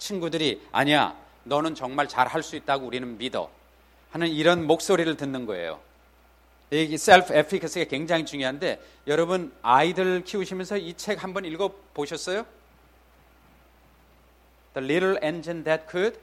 친구들이 아니야, 너는 정말 잘할 수 있다고 우리는 믿어 하는 이런 목소리를 듣는 거예요. 이 셀프 에피커시가 굉장히 중요한데, 여러분 아이들 키우시면서 이 책 한번 읽어보셨어요? The Little Engine That Could.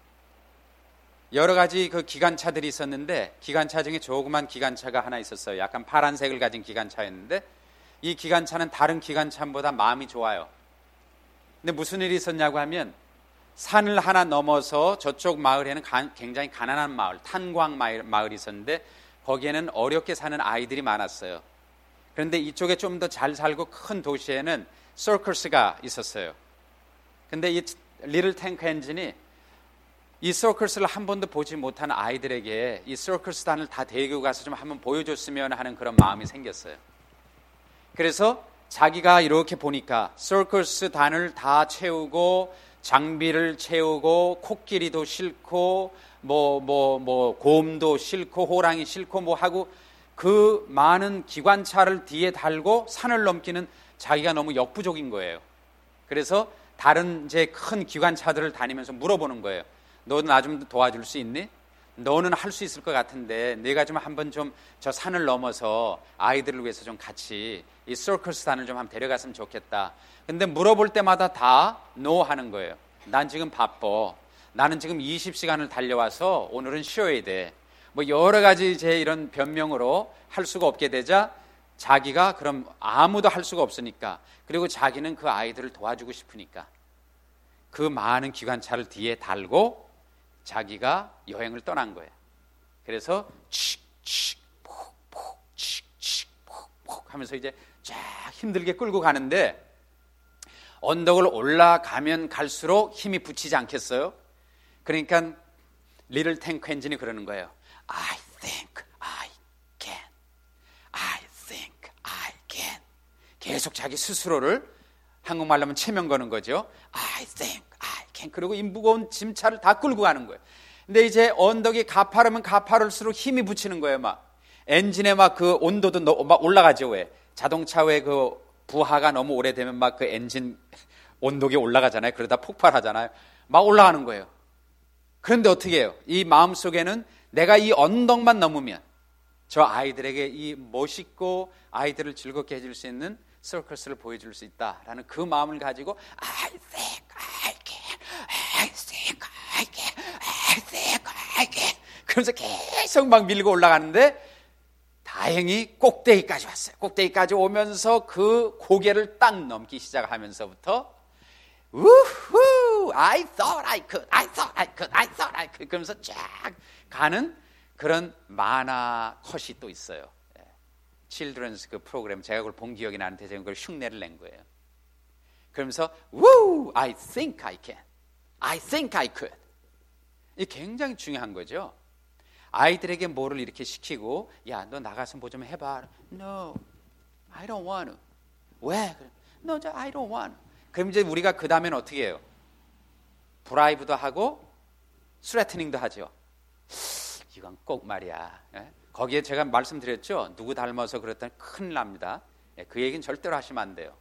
여러 가지 그 기관차들이 있었는데, 기관차 중에 조그만 기관차가 하나 있었어요. 약간 파란색을 가진 기관차였는데, 이 기관차는 다른 기관차보다 마음이 좋아요. 근데 무슨 일이 있었냐고 하면, 산을 하나 넘어서 저쪽 마을에는 굉장히 가난한 마을, 탄광 마을이 있었는데, 거기에는 어렵게 사는 아이들이 많았어요. 그런데 이쪽에 좀 더 잘 살고 큰 도시에는 서커스가 있었어요. 근데 이 리틀 탱크 엔진이 이 서커스를 한 번도 보지 못한 아이들에게 이 서커스단을 다 데리고 가서 좀 한번 보여줬으면 하는 그런 마음이 생겼어요. 그래서 자기가 이렇게 보니까 서커스단을 다 채우고 장비를 채우고 코끼리도 싣고 곰도 싣고 호랑이 싣고 하고 그 많은 기관차를 뒤에 달고 산을 넘기는 자기가 너무 역부족인 거예요. 그래서 다른 이제 큰 기관차들을 다니면서 물어보는 거예요. 너는 나 좀 도와줄 수 있니? 너는 할 수 있을 것 같은데 내가 좀 한번 좀 저 산을 넘어서 아이들을 위해서 좀 같이 이 서커스단을 좀 한번 데려갔으면 좋겠다. 근데 물어볼 때마다 다 노 하는 거예요. 난 지금 바빠. 나는 지금 20시간을 달려와서 오늘은 쉬어야 돼. 여러 가지 제 이런 변명으로 할 수가 없게 되자 자기가 그럼 아무도 할 수가 없으니까, 그리고 자기는 그 아이들을 도와주고 싶으니까 그 많은 기관차를 뒤에 달고 자기가 여행을 떠난 거예요. 그래서 칙칙 폭폭 칙칙 폭폭 하면서 이제 쫙 힘들게 끌고 가는데, 언덕을 올라가면 갈수록 힘이 붙이지 않겠어요? 그러니까 리틀 탱크 엔진이 그러는 거예요. I think I can. I think I can. 계속 자기 스스로를, 한국말로 하면 체면 거는 거죠. I think I can. 그리고 이 무거운 짐차를 다 끌고 가는 거예요. 근데 이제 언덕이 가파르면 가파를수록 힘이 붙이는 거예요. 막 엔진에 막 그 온도도 막 올라가죠. 왜? 자동차 왜 그 부하가 너무 오래되면 막 그 엔진 온도가 올라가잖아요. 그러다 폭발하잖아요. 막 올라가는 거예요. 그런데 어떻게 해요? 이 마음속에는 내가 이 언덕만 넘으면 저 아이들에게 이 멋있고 아이들을 즐겁게 해줄 수 있는 서커스를 보여줄 수 있다라는 그 마음을 가지고 I think I can, I think I can, I think I can 그러면서 계속 막 밀고 올라가는데, 다행히 꼭대기까지 왔어요. 꼭대기까지 오면서 그 고개를 딱 넘기 시작하면서부터 우후, I thought I could, I thought I could, I thought I could 그러면서 쫙 가는 그런 만화 컷이 또 있어요. 칠드런스 그 프로그램, 제가 그걸 본 기억이 나는데 제가 그걸 흉내를 낸 거예요. 그러면서 Woo, I think I can, I think I could. 이게 굉장히 중요한 거죠. 아이들에게 뭐를 이렇게 시키고, 야, 너 나가서 뭐 좀 해봐. No, I don't want to. 왜? No, I don't want to. 그럼 이제 우리가 그 다음에는 어떻게 해요? 브라이브도 하고 스트레트닝도 하죠. 이건 꼭 말이야. 거기에 제가 말씀드렸죠. 누구 닮아서 그랬더니 큰일 납니다. 그 얘기는 절대로 하시면 안 돼요.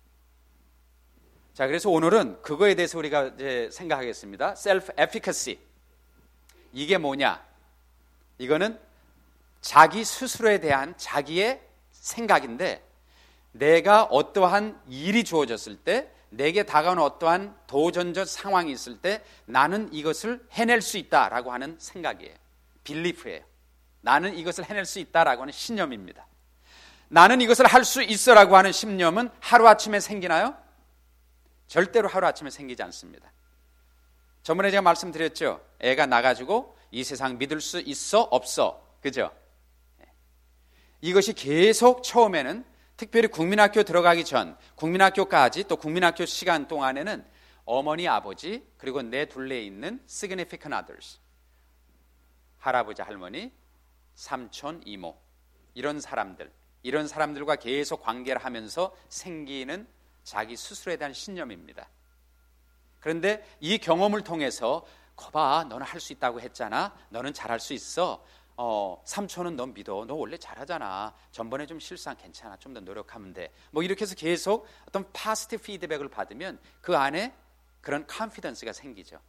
자, 그래서 오늘은 그거에 대해서 우리가 이제 생각하겠습니다. 셀프 에피커시. 이게 뭐냐? 이거는 자기 스스로에 대한 자기의 생각인데, 내가 어떠한 일이 주어졌을 때, 내게 다가오는 어떠한 도전적 상황이 있을 때 나는 이것을 해낼 수 있다라고 하는 생각이에요. 빌리프예요. 나는 이것을 해낼 수 있다라고 하는 신념입니다. 나는 이것을 할 수 있어라고 하는 신념은 하루아침에 생기나요? 절대로 하루아침에 생기지 않습니다. 저번에 제가 말씀드렸죠. 애가 나가지고 이 세상 믿을 수 있어? 없어? 그죠? 이것이 계속 처음에는, 특별히 국민학교 들어가기 전, 국민학교까지 또 국민학교 시간 동안에는 어머니, 아버지, 그리고 내 둘레에 있는 significant others, 할아버지, 할머니, 삼촌, 이모, 이런 사람들과 계속 관계를 하면서 생기는 자기 스스로에 대한 신념입니다. 그런데 이 경험을 통해서 거봐, 너는 할 수 있다고 했잖아. 너는 잘할 수 있어. 삼촌은 너 믿어. 너 원래 잘하잖아. 전번에 좀 실수한 괜찮아. 좀 더 노력하면 돼. 뭐 이렇게 해서 계속 어떤 파스티브 피드백을 받으면 그 안에 그런 confidence가 생기죠.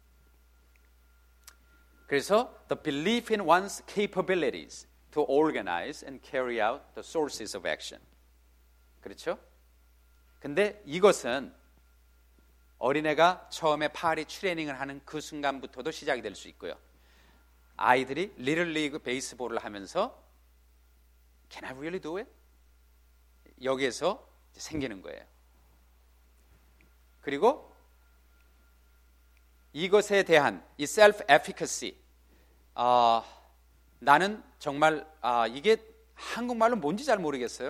그래서 the belief in one's capabilities to organize and carry out the sources of action. 그렇죠? 근데 이것은 어린애가 처음에 파리 트레이닝을 하는 그 순간부터도 시작이 될 수 있고요. 아이들이 리틀 리그 베이스볼을 하면서 Can I really do it? 여기에서 생기는 거예요. 그리고 이것에 대한 이 self efficacy, 나는 정말 이게 한국말로 뭔지 잘 모르겠어요.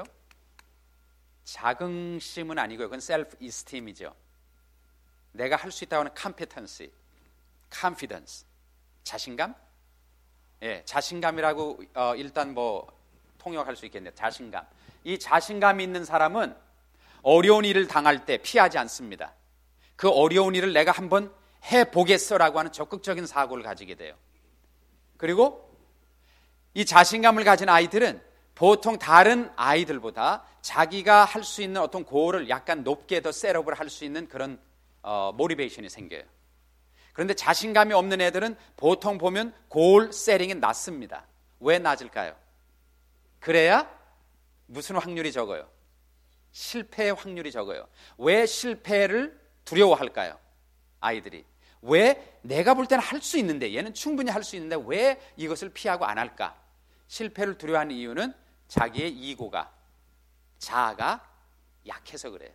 자긍심은 아니고요. 그건 self esteem이죠. 내가 할 수 있다고 하는 competency, confidence, 자신감? 예, 자신감이라고 일단 뭐 통역할 수 있겠네요. 자신감. 이 자신감이 있는 사람은 어려운 일을 당할 때 피하지 않습니다. 그 어려운 일을 내가 한번 해보겠어라고 하는 적극적인 사고를 가지게 돼요. 그리고 이 자신감을 가진 아이들은 보통 다른 아이들보다 자기가 할 수 있는 어떤 고을을 약간 높게 더 셋업을 할 수 있는 그런 모티베이션이 생겨요. 그런데 자신감이 없는 애들은 보통 보면 고을 세팅이 낮습니다. 왜 낮을까요? 그래야 무슨 확률이 적어요? 실패의 확률이 적어요. 왜 실패를 두려워할까요? 아이들이. 왜 내가 볼 때는 할 수 있는데, 얘는 충분히 할 수 있는데 왜 이것을 피하고 안 할까? 실패를 두려워하는 이유는 자기의 이고가, 자아가 약해서 그래요.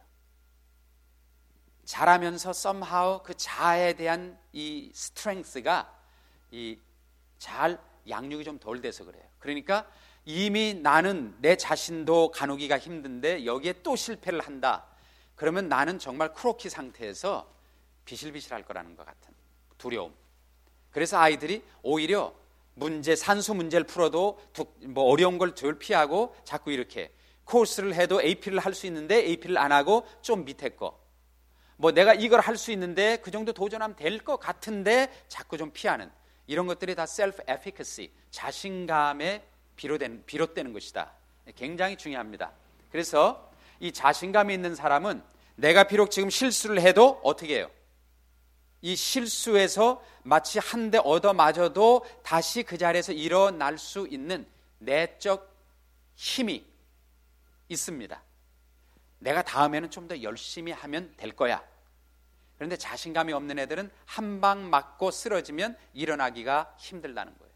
잘하면서 somehow 그 자아에 대한 이 strength가 잘 양육이 좀 덜 돼서 그래요. 그러니까 이미 나는 내 자신도 가누기가 힘든데 여기에 또 실패를 한다. 그러면 나는 정말 크로키 상태에서 비실비실할 거라는 것 같은 두려움. 그래서 아이들이 오히려 산수 문제를 풀어도 뭐 어려운 걸 덜 피하고 자꾸 이렇게 코र्스를 해도 AP를 할 수 있는데 AP를 안 하고 좀 밑에 거. 뭐 내가 이걸 할 수 있는데 그 정도 도전하면 될 것 같은데 자꾸 좀 피하는 이런 것들이 다 self efficacy, 자신감에 비롯되는 것이다. 굉장히 중요합니다. 그래서 이 자신감이 있는 사람은 내가 비록 지금 실수를 해도 어떻게 해요? 이 실수에서 마치 한 대 얻어맞아도 다시 그 자리에서 일어날 수 있는 내적 힘이 있습니다. 내가 다음에는 좀 더 열심히 하면 될 거야. 그런데 자신감이 없는 애들은 한 방 맞고 쓰러지면 일어나기가 힘들다는 거예요.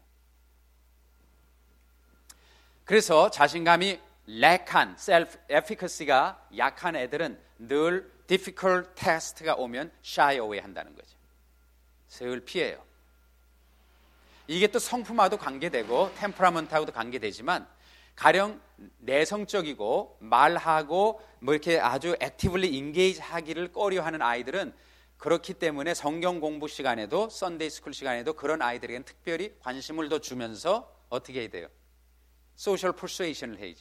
그래서 자신감이 lack한, self-efficacy가 약한 애들은 늘 difficult test가 오면 shy away 한다는 거죠. 슬 피해요. 이게 또 성품하고도 관계되고 템퍼라먼트하고도 관계되지만 가령 내성적이고 말하고 뭐 이렇게 아주 액티블리 인게이지 하기를 꺼려하는 아이들은 그렇기 때문에 성경 공부 시간에도 썬데이 스쿨 시간에도 그런 아이들에게는 특별히 관심을 더 주면서 어떻게 해야 돼요? 소셜 퍼수에이션을 해야죠.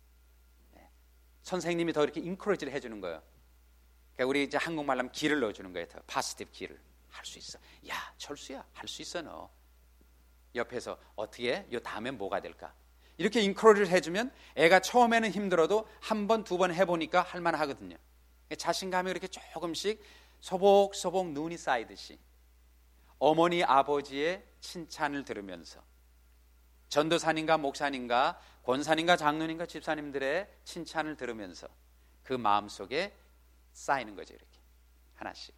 선생님이 더 이렇게 인커리지를 해주는 거예요. 그러니까 우리 이제 한국말로 하면 기를 넣어주는 거예요. 더 파지티브 기를. 할 수 있어. 야, 철수야, 할 수 있어 너. 옆에서 어떻게 해? 요 다음엔 뭐가 될까? 이렇게 인커리지를 해주면 애가 처음에는 힘들어도 한 번, 두 번 해보니까 할만하거든요. 자신감이 이렇게 조금씩 소복소복 눈이 쌓이듯이 어머니, 아버지의 칭찬을 들으면서 전도사님과 목사님과 권사님과 장로님과 집사님들의 칭찬을 들으면서 그 마음속에 쌓이는 거죠. 이렇게 하나씩.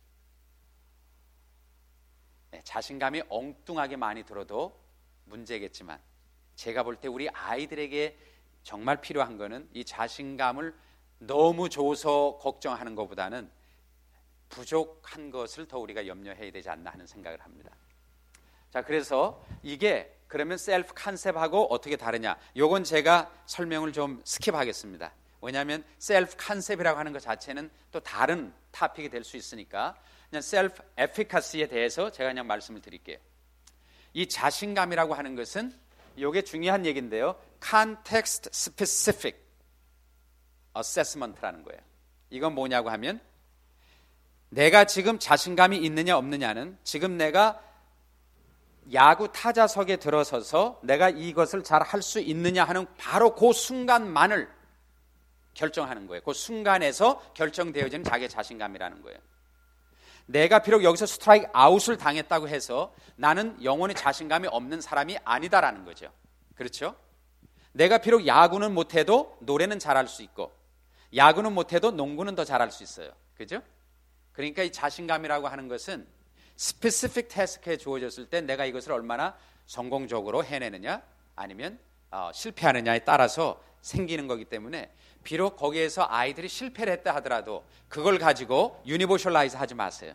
네, 자신감이 엉뚱하게 많이 들어도 문제겠지만 제가 볼 때 우리 아이들에게 정말 필요한 거는 이 자신감을 너무 줘서 걱정하는 것보다는 부족한 것을 더 우리가 염려해야 되지 않나 하는 생각을 합니다. 자, 그래서 이게 그러면 셀프 컨셉하고 어떻게 다르냐? 요건 제가 설명을 좀 스킵하겠습니다. 왜냐하면 셀프 컨셉이라고 하는 것 자체는 또 다른 토픽이 될 수 있으니까 그냥 셀프 에피카시에 대해서 제가 그냥 말씀을 드릴게요. 이 자신감이라고 하는 것은 이게 중요한 얘기인데요. Context Specific Assessment라는 거예요. 이건 뭐냐고 하면 내가 지금 자신감이 있느냐 없느냐는 지금 내가 야구 타자석에 들어서서 내가 이것을 잘 할 수 있느냐 하는 바로 그 순간만을 결정하는 거예요. 그 순간에서 결정되어지는 자기의 자신감이라는 거예요. 내가 비록 여기서 스트라이크 아웃을 당했다고 해서 나는 영원히 자신감이 없는 사람이 아니다라는 거죠. 그렇죠? 내가 비록 야구는 못해도 노래는 잘할 수 있고, 야구는 못해도 농구는 더 잘할 수 있어요. 그죠? 그러니까 이 자신감이라고 하는 것은 스페시픽 태스크에 주어졌을 때 내가 이것을 얼마나 성공적으로 해내느냐 아니면 실패하느냐에 따라서 생기는 거기 때문에, 비록 거기에서 아이들이 실패를 했다 하더라도 그걸 가지고 유니버셜라이즈 하지 마세요.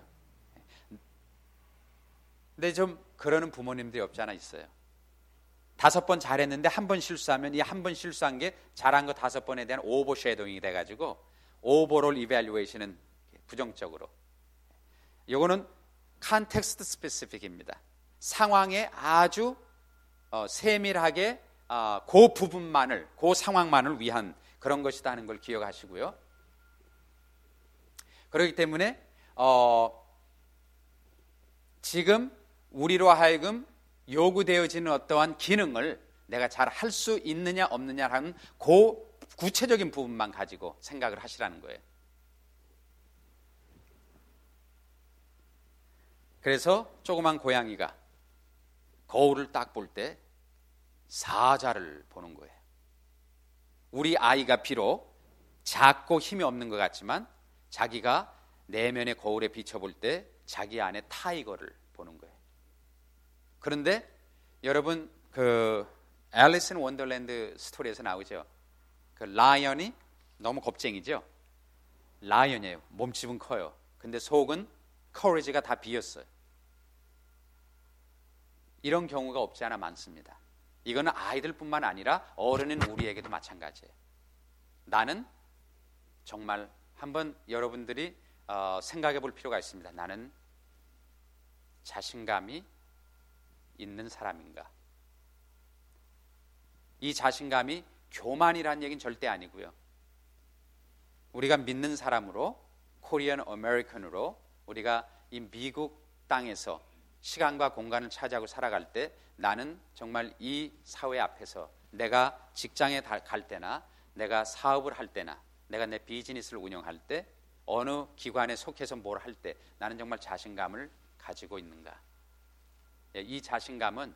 근데 좀 그러는 부모님들이 없지 않아 있어요. 5번 잘했는데 한 번 실수하면 이 한 번 실수한 게 잘한 거 5번에 대한 오버 쉐도잉이 돼가지고 오버롤 이밸류에이션은 부정적으로. 이거는 컨텍스트 스페시픽입니다. 상황에 아주 세밀하게 그 부분만을, 그 상황만을 위한 그런 것이다 하는 걸 기억하시고요. 그렇기 때문에 지금 우리로 하여금 요구되어지는 어떠한 기능을 내가 잘 할 수 있느냐 없느냐라는 그 구체적인 부분만 가지고 생각을 하시라는 거예요. 그래서 조그만 고양이가 거울을 딱 볼 때 사자를 보는 거예요. 우리 아이가 비록 작고 힘이 없는 것 같지만 자기가 내면의 거울에 비춰볼 때 자기 안에 타이거를 보는 거예요. 그런데 여러분 그 앨리스 인 원더랜드 스토리에서 나오죠. 그 라이언이 너무 겁쟁이죠. 라이언이에요. 몸집은 커요. 근데 속은 커리지가 다 비었어요. 이런 경우가 없지 않아 많습니다. 이거는 아이들뿐만 아니라 어른인 우리에게도 마찬가지예요. 나는 정말 한번 여러분들이 생각해 볼 필요가 있습니다. 나는 자신감이 있는 사람인가? 이 자신감이 교만이라는 얘기는 절대 아니고요. 우리가 믿는 사람으로, 코리안 아메리칸으로 우리가 이 미국 땅에서 시간과 공간을 차지하고 살아갈 때 나는 정말 이 사회 앞에서 내가 직장에 갈 때나 내가 사업을 할 때나 내가 내 비즈니스를 운영할 때 어느 기관에 속해서 뭘 할 때 나는 정말 자신감을 가지고 있는가? 이 자신감은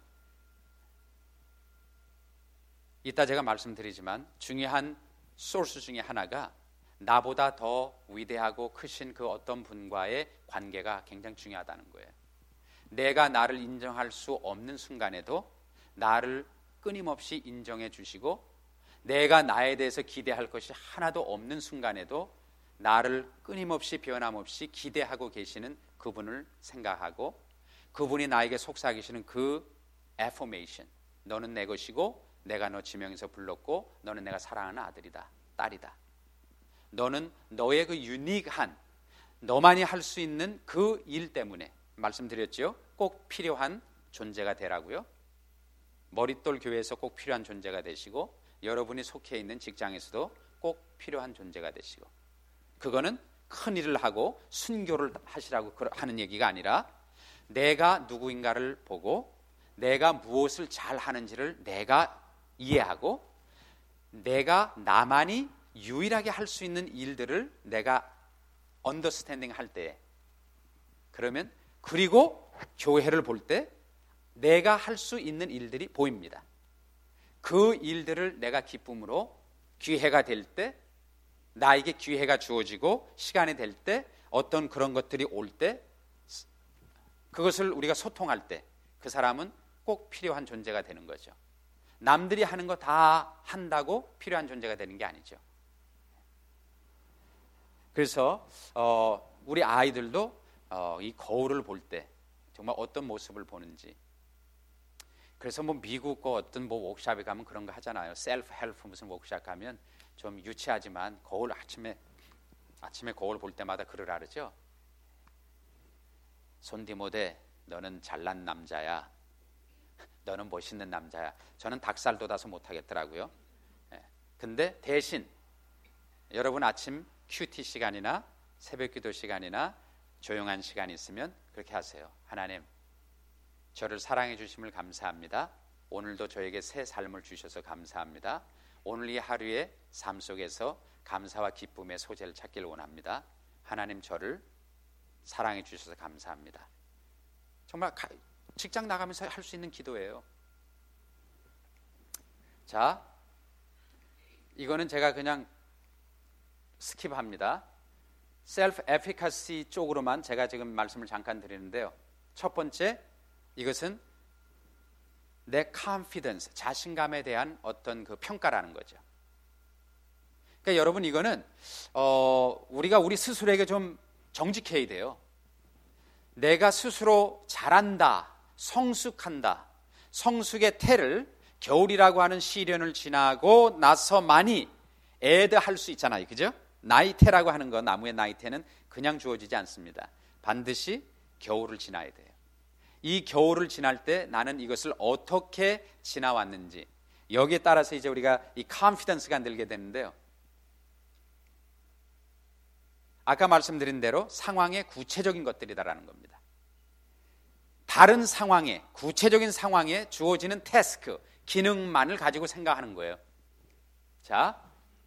이따 제가 말씀드리지만 중요한 소스 중에 하나가 나보다 더 위대하고 크신 그 어떤 분과의 관계가 굉장히 중요하다는 거예요. 내가 나를 인정할 수 없는 순간에도 나를 끊임없이 인정해 주시고, 내가 나에 대해서 기대할 것이 하나도 없는 순간에도 나를 끊임없이 변함없이 기대하고 계시는 그분을 생각하고, 그분이 나에게 속삭이시는 그 애포메이션, 너는 내 것이고 내가 너 지명해서 불렀고 너는 내가 사랑하는 아들이다, 딸이다. 너는 너의 그 유니크한, 너만이 할 수 있는 그 일 때문에 말씀드렸죠. 꼭 필요한 존재가 되라고요. 머릿돌 교회에서 꼭 필요한 존재가 되시고, 여러분이 속해 있는 직장에서도 꼭 필요한 존재가 되시고, 그거는 큰 일을 하고 순교를 하시라고 하는 얘기가 아니라 내가 누구인가를 보고 내가 무엇을 잘 하는지를 내가 이해하고 내가 나만이 유일하게 할 수 있는 일들을 내가 언더스탠딩 할 때, 그러면 그리고 교회를 볼 때 내가 할 수 있는 일들이 보입니다. 그 일들을 내가 기쁨으로 기회가 될 때, 나에게 기회가 주어지고 시간이 될 때, 어떤 그런 것들이 올 때, 그것을 우리가 소통할 때 그 사람은 꼭 필요한 존재가 되는 거죠. 남들이 하는 거 다 한다고 필요한 존재가 되는 게 아니죠. 그래서 우리 아이들도 이 거울을 볼 때 정말 어떤 모습을 보는지. 그래서 뭐 미국 어떤 뭐 워크숍에 가면 그런 거 하잖아요. 셀프 헬프 무슨 워크숍 가면 좀 유치하지만 거울 아침에 거울 볼 때마다 그러라 그러죠. 손디모데, 너는 잘난 남자야. 너는 멋있는 남자야. 저는 닭살 돋아서 못하겠더라고요. 근데 대신 여러분 아침 큐티 시간이나 새벽기도 시간이나 조용한 시간이 있으면 그렇게 하세요. 하나님, 저를 사랑해 주심을 감사합니다. 오늘도 저에게 새 삶을 주셔서 감사합니다. 오늘 이 하루의 삶 속에서 감사와 기쁨의 소재를 찾기를 원합니다. 하나님, 저를 사랑해 주셔서 감사합니다. 정말 직장 나가면서 할 수 있는 기도예요. 자, 이거는 제가 그냥 스킵합니다. 셀프 에피카시 쪽으로만 제가 지금 말씀을 잠깐 드리는데요. 첫 번째, 이것은 내 confidence, 자신감에 대한 어떤 그 평가라는 거죠. 그러니까 여러분, 이거는 우리가 우리 스스로에게 좀 정직해야 돼요. 내가 스스로 잘한다, 성숙한다, 성숙의 태를 겨울이라고 하는 시련을 지나고 나서만이 애드할 수 있잖아요. 그죠? 나이테라고 하는 거, 나무의 나이테는 그냥 주어지지 않습니다. 반드시 겨울을 지나야 돼요. 이 겨울을 지날 때 나는 이것을 어떻게 지나왔는지, 여기에 따라서 이제 우리가 이 컨피던스가 늘게 되는데요. 아까 말씀드린 대로 상황의 구체적인 것들이다라는 겁니다. 다른 상황에, 구체적인 상황에 주어지는 태스크, 기능만을 가지고 생각하는 거예요. 자,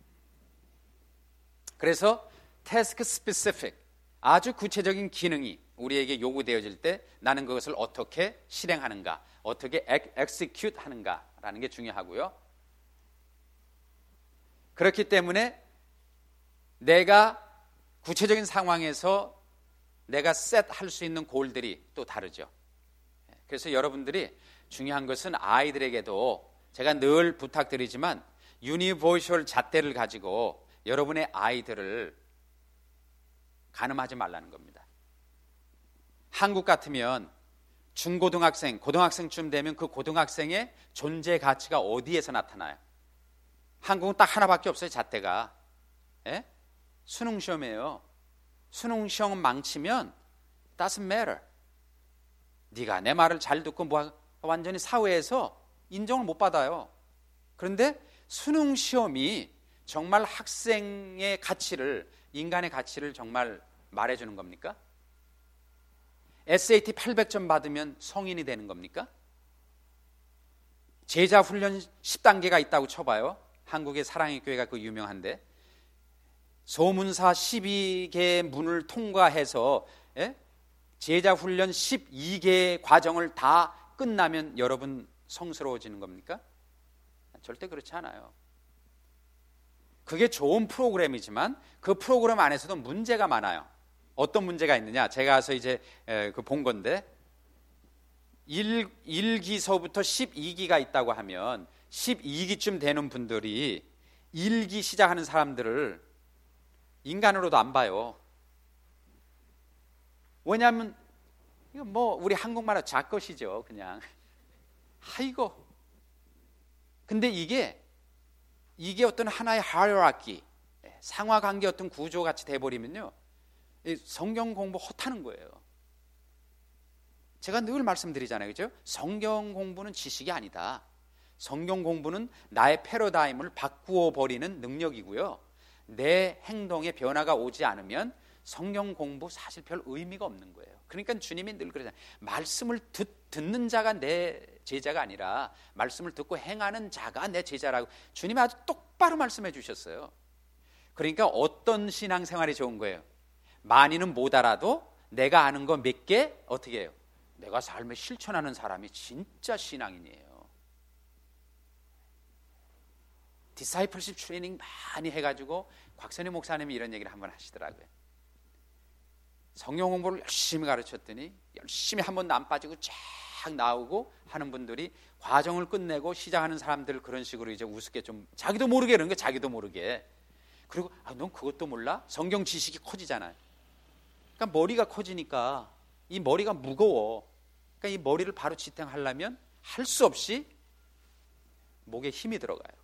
그래서 태스크 스페시픽, 아주 구체적인 기능이 우리에게 요구되어질 때 나는 그것을 어떻게 실행하는가, 어떻게 execute 하는가라는 게 중요하고요. 그렇기 때문에 내가 구체적인 상황에서 내가 셋할 수 있는 골들이 또 다르죠. 그래서 여러분들이 중요한 것은 아이들에게도 제가 늘 부탁드리지만 유니버셜 잣대를 가지고 여러분의 아이들을 가늠하지 말라는 겁니다. 한국 같으면 중고등학생, 고등학생쯤 되면 그 고등학생의 존재 가치가 어디에서 나타나요? 한국은 딱 하나밖에 없어요, 잣대가. 예? 수능시험이에요. 수능시험 망치면 doesn't matter. 네가 내 말을 잘 듣고 완전히 사회에서 인정을 못 받아요. 그런데 수능시험이 정말 학생의 가치를, 인간의 가치를 정말 말해주는 겁니까? SAT 800점 받으면 성인이 되는 겁니까? 제자훈련 10단계가 있다고 쳐봐요. 한국의 사랑의 교회가 그 유명한데, 소문사 12개의 문을 통과해서 제자훈련 12개의 과정을 다 끝나면 여러분 성스러워지는 겁니까? 절대 그렇지 않아요. 그게 좋은 프로그램이지만 그 프로그램 안에서도 문제가 많아요. 어떤 문제가 있느냐? 제가 가서 이제 본 건데 1기서부터 12기가 있다고 하면 12기쯤 되는 분들이 1기 시작하는 사람들을 인간으로도 안 봐요. 왜냐하면 이거 뭐 우리 한국말로 작것이죠, 그냥. 아이고. 근데 이게 어떤 하나의 하이어라키, 상하관계 어떤 구조 같이 돼버리면요, 성경 공부 헛하는 거예요. 제가 늘 말씀드리잖아요, 그죠? 성경 공부는 지식이 아니다. 성경 공부는 나의 패러다임을 바꾸어 버리는 능력이고요. 내 행동에 변화가 오지 않으면 성경 공부 사실 별 의미가 없는 거예요. 그러니까 주님이 늘 그러잖아요. 말씀을 듣는 자가 내 제자가 아니라 말씀을 듣고 행하는 자가 내 제자라고 주님이 아주 똑바로 말씀해 주셨어요. 그러니까 어떤 신앙생활이 좋은 거예요? 많이는 못 알아도 내가 아는 거 몇 개 어떻게 해요? 내가 삶에 실천하는 사람이 진짜 신앙인이에요. 디사이플십 트레이닝 많이 해가지고 곽선희 목사님이 이런 얘기를 한번 하시더라고요. 성경 공부를 열심히 가르쳤더니 열심히 한 번도 안 빠지고 쫙 나오고 하는 분들이 과정을 끝내고 시작하는 사람들 그런 식으로 이제 우습게 좀 자기도 모르게 그런 게 자기도 모르게. 그리고 넌 그것도 몰라? 성경 지식이 커지잖아요. 그러니까 머리가 커지니까 이 머리가 무거워. 그러니까 이 머리를 바로 지탱하려면 할 수 없이 목에 힘이 들어가요.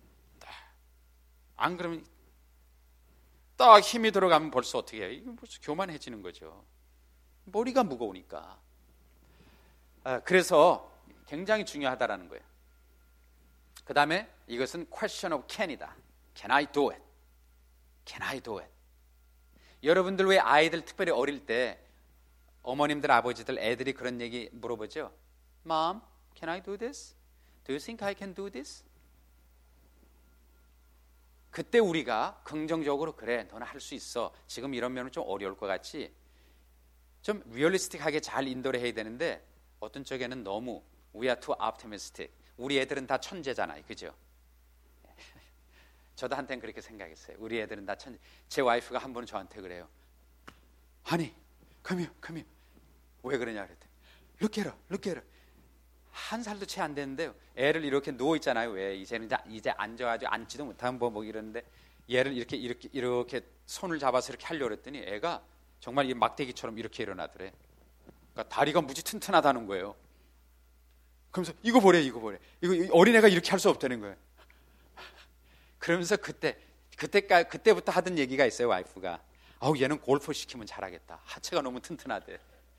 안 그러면 딱 힘이 들어가면 벌써 어떻게 해요? 이거 벌써 교만해지는 거죠. 머리가 무거우니까. 그래서 굉장히 중요하다라는 거예요. 그 다음에 이것은 question of can이다. Can I do it? Can I do it? 여러분들 왜 아이들 특별히 어릴 때 어머님들 아버지들 애들이 그런 얘기 물어보죠? Mom, can I do this? Do you think I can do this? 그때 우리가 긍정적으로 그래 너는 할 수 있어. 지금 이런 면은 좀 어려울 것 같지. 좀 리얼리스틱하게 잘 인도를 해야 되는데 어떤 쪽에는 너무 we are too optimistic. 우리 애들은 다 천재잖아요, 그죠? 저도 한때는 그렇게 생각했어요. 우리 애들은 다 천재. 제 와이프가 한 번은 저한테 그래요. Honey, come here. 왜 그러냐 그랬더니 look at her. 한 살도 채 안 됐는데요. 애를 이렇게 누워 있잖아요. 왜 이제는 이제 앉아가지고 앉지도 못하고 뭐 이러는데 얘를 이렇게 손을 잡아서 이렇게 하려고 그랬더니 애가 정말 이 막대기처럼 이렇게 일어나더래. 그러니까 다리가 무지 튼튼하다는 거예요. 그러면서 이거 보래. 이거 어린애가 이렇게 할 수 없다는 거예요. 그러면서 그때부터 하던 얘기가 있어요. 와이프가 아우 얘는 골프 시키면 잘하겠다. 하체가 너무 튼튼하대.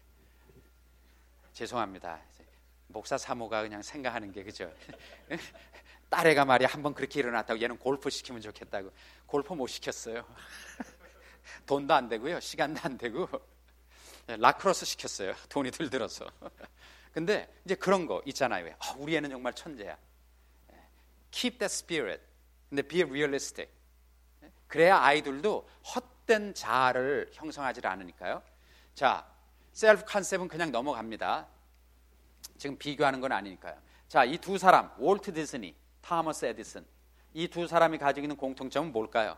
죄송합니다. 목사 사모가 그냥 생각하는 게 그죠. 딸애가 말이야 한번 그렇게 일어났다고 얘는 골프 시키면 좋겠다고. 골프 못 시켰어요. 돈도 안 되고요, 시간도 안 되고 라크로스 시켰어요. 돈이 들 들어서. 근데 이제 그런 거 있잖아요. 우리 애는 정말 천재야. Keep that spirit. 근데 be realistic. 그래야 아이들도 헛된 자아를 형성하지 않으니까요. 자, 셀프 컨셉은 그냥 넘어갑니다. 지금 비교하는 건 아니니까요. 자, 이 두 사람, 월트 디즈니, 토머스 에디슨, 이 두 사람이 가지고 있는 공통점은 뭘까요?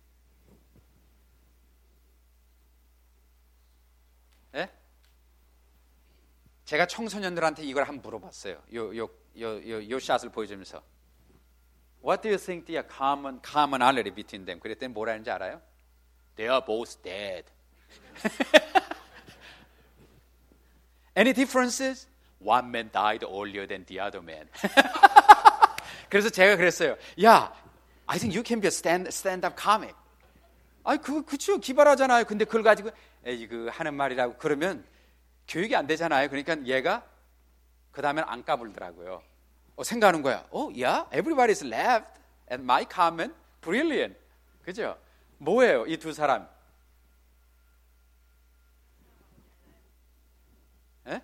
예? 제가 청소년들한테 이걸 한번 물어봤어요. 요 샷을 보여주면서 What do you think the commonality between them? 그랬더니 뭐라 하는지 알아요? They are both dead. Any differences? One man died earlier than the other man. 그래서 제가 그랬어요. 야, I think you can be a stand-up comic. 아이, 그쵸, 기발하잖아요. 근데 그걸 가지고 에이, 하는 말이라고 그러면 교육이 안 되잖아요. 그러니까 얘가 그 다음엔 안 까불더라고요. 생각하는 거야. Yeah, everybody's laughed at my comment. Brilliant. 그죠? 뭐예요, 이 두 사람? 예?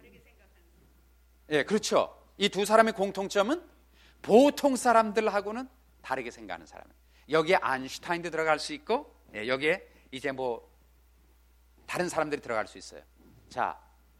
예, 그렇죠. 이 두 사람의 공통점은 보통 사람들하고는 다르게 생각하는 사람이에요. 여기에 아인슈타인도 들어갈 수 있고, 예, 여기에 이제 뭐 다른 사람들이 들어갈 수 있어요. 자,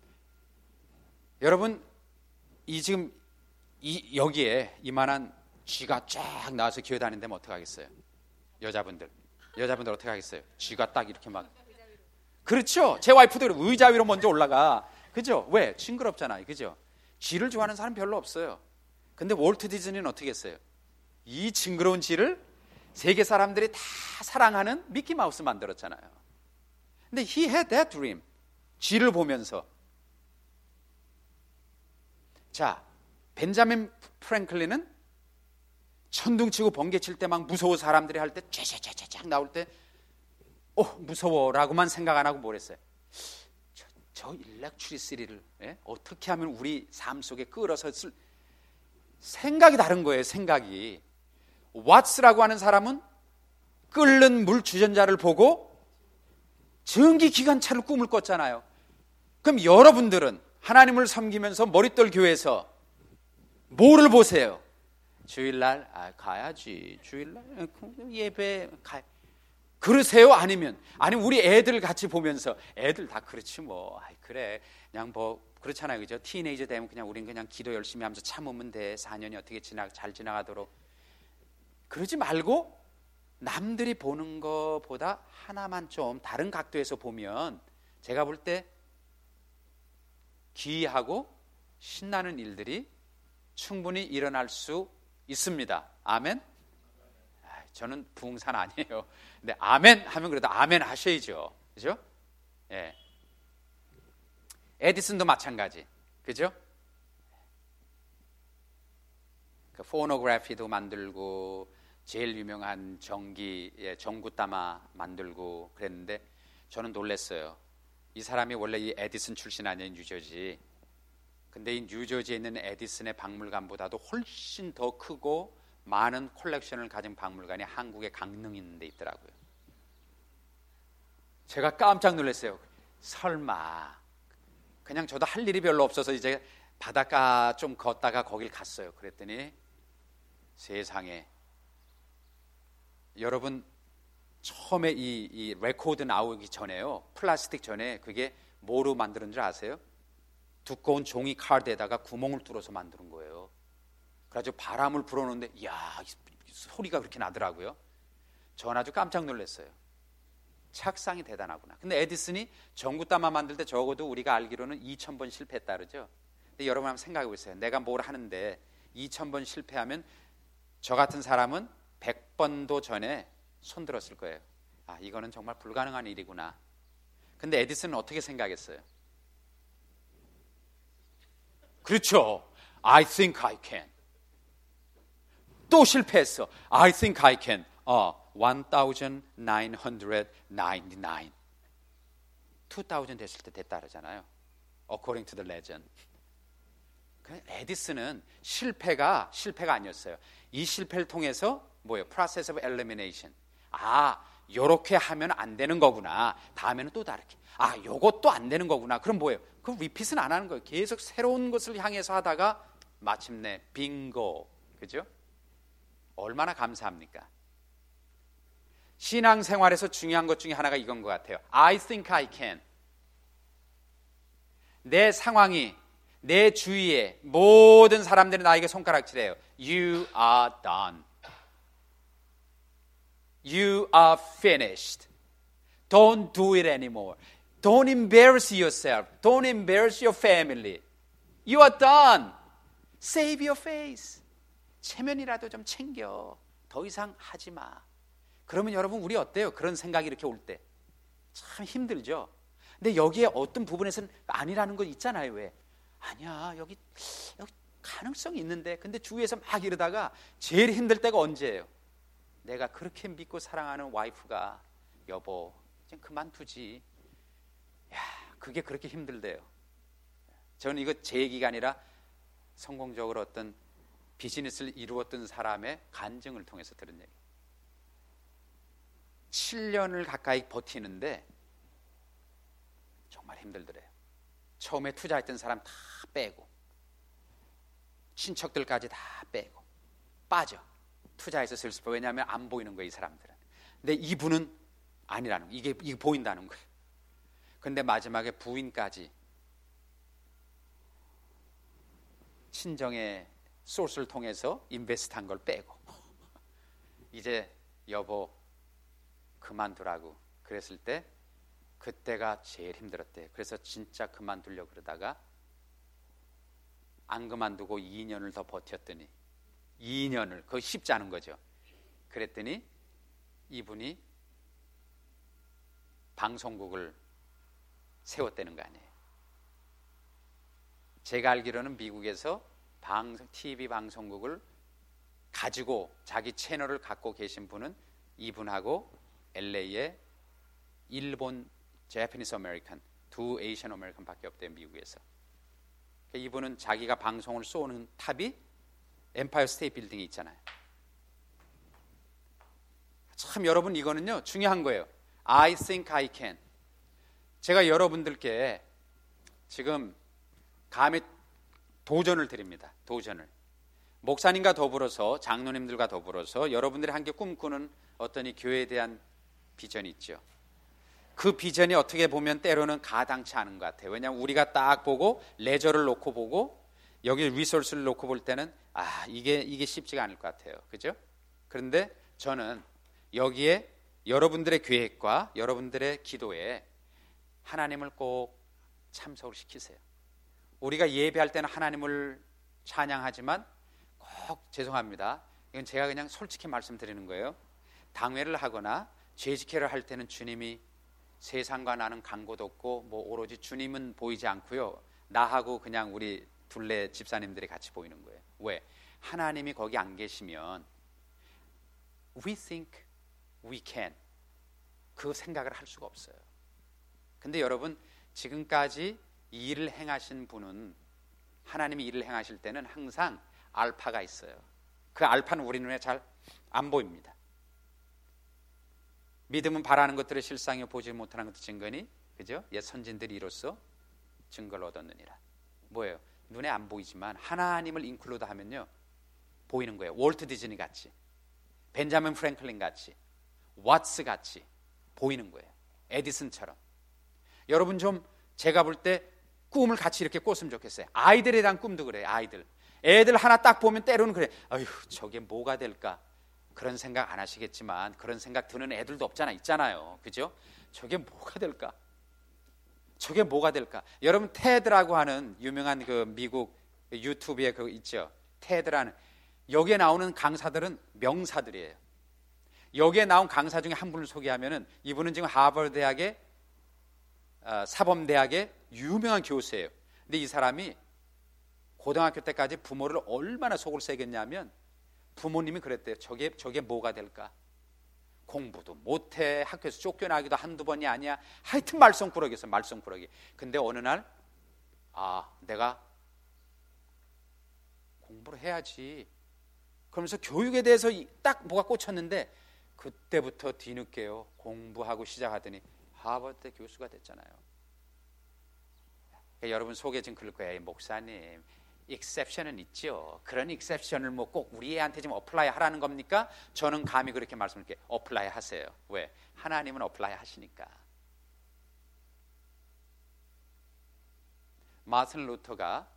여러분, 지금 여기에 이만한 쥐가 쫙 나와서 기어 다니는데면 어떡하겠어요? 여자분들 어떻게 하겠어요? 쥐가 딱 이렇게 막. 그렇죠. 제 와이프도 의자 위로 먼저 올라가. 그죠? 왜? 징그럽잖아요. 그죠? 쥐를 좋아하는 사람 별로 없어요. 근데 월트 디즈니는 어떻게 했어요? 이 징그러운 쥐를 세계 사람들이 다 사랑하는 미키마우스 만들었잖아요. 근데 he had that dream. 쥐를 보면서. 자, 벤자민 프랭클린은 천둥치고 번개칠 때 막 무서워 사람들이 할 때 쫙쫙쫙쫙 나올 때 무서워라고만 생각 안 하고 뭘 했어요? 저 일렉트리시티를 어떻게 하면 우리 삶 속에 끌어서 생각이 다른 거예요. 생각이. 왓츠라고 하는 사람은 끓는 물 주전자를 보고 전기기관차를 꿈을 꿨잖아요. 그럼 여러분들은 하나님을 섬기면서 머릿돌 교회에서 뭐를 보세요? 주일날 가야지. 주일날 예배 가. 그러세요? 아니면 우리 애들 같이 보면서 애들 다 그렇지 뭐. 그래 그냥 뭐 그렇잖아요, 그죠? 티네이저 되면 그냥 우린 그냥 기도 열심히 하면서 참으면 돼. 4년이 어떻게 잘 지나가도록. 그러지 말고 남들이 보는 것보다 하나만 좀 다른 각도에서 보면 제가 볼 때 기이하고 신나는 일들이 충분히 일어날 수 있습니다. 아멘? 저는 부흥산 아니에요. 근데 아멘 하면 그래도 아멘 하셔야죠. 그죠? 예. 에디슨도 마찬가지. 그죠? 그 포노그래피도 만들고 제일 유명한 전구따마 만들고 그랬는데 저는 놀랐어요. 이 사람이 원래 이 에디슨 출신 아니에요, 뉴저지. 근데 이 뉴저지에 있는 에디슨의 박물관보다도 훨씬 더 크고 많은 콜렉션을 가진 박물관이 한국에 강릉 있는 데 있더라고요. 제가 깜짝 놀랐어요. 설마. 그냥 저도 할 일이 별로 없어서 이제 바닷가 좀 걷다가 거길 갔어요. 그랬더니 세상에 여러분 처음에 이 레코드 나오기 전에요. 플라스틱 전에 그게 뭐로 만드는 줄 아세요? 두꺼운 종이 카드에다가 구멍을 뚫어서 만드는 거예요. 그래가지고 바람을 불어넣는데 이야, 소리가 그렇게 나더라고요. 전 아주 깜짝 놀랐어요. 착상이 대단하구나. 근데 에디슨이 전구담화 만들 때 적어도 우리가 알기로는 2000번 실패했다 그러죠. 근데 여러분 한번 생각해 보세요. 내가 뭘 하는데 2000번 실패하면 저 같은 사람은 100번도 전에 손 들었을 거예요. 아, 이거는 정말 불가능한 일이구나. 근데 에디슨은 어떻게 생각했어요? 그렇죠. I think I can. 또 실패했어. I think I can. 1999. 2000 됐을 때 됐다 그러잖아요. According to the legend. 에디슨은 실패가 아니었어요. 이 실패를 통해서 뭐예요? Process of elimination. 아, 요렇게 하면 안 되는 거구나. 다음에는 또 다르게. 아, 요것도 안 되는 거구나. 그럼 뭐예요? 그럼 리핏은 안 하는 거예요. 계속 새로운 것을 향해서 하다가 마침내 빙고. 그죠? 얼마나 감사합니까? 신앙생활에서 중요한 것 중에 하나가 이건 것 같아요. I think I can. 내 상황이, 내 주위에 모든 사람들이 나에게 손가락질해요. You are done. You are finished. Don't do it anymore. Don't embarrass yourself. Don't embarrass your family. You are done. Save your face. 체면이라도 좀 챙겨. 더 이상 하지 마. 그러면 여러분 우리 어때요? 그런 생각이 이렇게 올 때 참 힘들죠. 근데 여기에 어떤 부분에서는 아니라는 거 있잖아요. 왜? 아니야, 여기 가능성이 있는데. 근데 주위에서 막 이러다가 제일 힘들 때가 언제예요? 내가 그렇게 믿고 사랑하는 와이프가 여보 이제 그만두지. 야, 그게 그렇게 힘들대요. 저는 이거 제 얘기가 아니라 성공적으로 어떤 비즈니스를 이루었던 사람의 간증을 통해서 들은 얘기. 7년을 가까이 버티는데 정말 힘들더래요. 처음에 투자했던 사람 다 빼고 친척들까지 다 빼고 빠져. 투자해서 슬슬. 왜냐하면 안 보이는 거예요, 이 사람들은. 근데 이분은 아니라는 거예요. 이게 보인다는 거예요. 근데 마지막에 부인까지 친정의 소스를 통해서 인베스트한 걸 빼고 이제 여보 그만두라고 그랬을 때 그때가 제일 힘들었대요. 그래서 진짜 그만두려고 그러다가 안 그만두고 2년을 더 버텼더니 2년을, 그거 쉽지 않은 거죠. 그랬더니 이분이 방송국을 세웠다는 거 아니에요. 제가 알기로는 미국에서 TV 방송국을 가지고 자기 채널을 갖고 계신 분은 이분하고 LA에 일본 Japanese American, 두 Asian American 밖에 없대요, 미국에서. 이분은 자기가 방송을 쏘는 탑이 엠파이어 스테이트 빌딩에 있잖아요. 참 여러분 이거는요 중요한 거예요. I think I can. 제가 여러분들께 지금 감히 도전을 드립니다. 도전을. 목사님과 더불어서 장로님들과 더불어서 여러분들이 함께 꿈꾸는 어떤 이 교회에 대한 비전이 있죠. 그 비전이 어떻게 보면 때로는 가당치 않은 것 같아요. 왜냐하면 우리가 딱 보고 레저를 놓고 보고 여기 리소스를 놓고 볼 때는 이게 쉽지가 않을 것 같아요. 그죠? 그런데 저는 여기에 여러분들의 계획과 여러분들의 기도에 하나님을 꼭 참석을 시키세요. 우리가 예배할 때는 하나님을 찬양하지만 꼭 죄송합니다. 이건 제가 그냥 솔직히 말씀드리는 거예요. 당회를 하거나 죄직회를 할 때는 주님이 세상과 나는 간고도 없고 뭐 오로지 주님은 보이지 않고요. 나하고 그냥 우리 둘레 집사님들이 같이 보이는 거예요. 왜? 하나님이 거기 안 계시면 we think we can 그 생각을 할 수가 없어요. 근데 여러분 지금까지 이 일을 행하신 분은 하나님이 일을 행하실 때는 항상 알파가 있어요. 그 알파는 우리 눈에 잘 안 보입니다. 믿음은 바라는 것들을 실상에 보지 못하는 것도 증거니, 그죠? 옛 선진들이 이로써 증거를 얻었느니라. 뭐예요? 눈에 안 보이지만 하나님을 인클루드 하면요 보이는 거예요. 월트 디즈니 같이, 벤자민 프랭클린 같이, 왓츠 같이 보이는 거예요. 에디슨처럼. 여러분 좀 제가 볼 때 꿈을 같이 이렇게 꿨으면 좋겠어요. 아이들에 대한 꿈도 그래요. 아이들. 애들 하나 딱 보면 때로는 그래. 아휴, 저게 뭐가 될까? 그런 생각 안 하시겠지만 그런 생각 드는 애들도 있잖아요. 그죠? 저게 뭐가 될까? 저게 뭐가 될까? 여러분 테드라고 하는 유명한 그 미국 유튜브에 그 있죠. 테드라는 여기에 나오는 강사들은 명사들이에요. 여기에 나온 강사 중에 한 분을 소개하면은 이분은 지금 하버드 대학의 사범대학의 유명한 교수예요. 근데 이 사람이 고등학교 때까지 부모를 얼마나 속을 새겼냐면 부모님이 그랬대요. 저게 뭐가 될까? 공부도 못해. 학교에서 쫓겨나기도 한두 번이 아니야. 하여튼 말썽꾸러기였어. 말썽꾸러기. 근데 어느 날 내가 공부를 해야지. 그러면서 교육에 대해서 딱 뭐가 꽂혔는데 그때부터 뒤늦게요. 공부하고 시작하더니 하버드 교수가 됐잖아요. 그러니까 여러분 속에 지금 그럴 거예요. 목사님, 익셉션은 있죠. 그런 익셉션을 뭐 꼭 우리 애한테 좀 어플라이 하라는 겁니까? 저는 감히 그렇게 말씀드릴게요. 어플라이 하세요. 왜? 하나님은 어플라이 하시니까. 마틴 루터가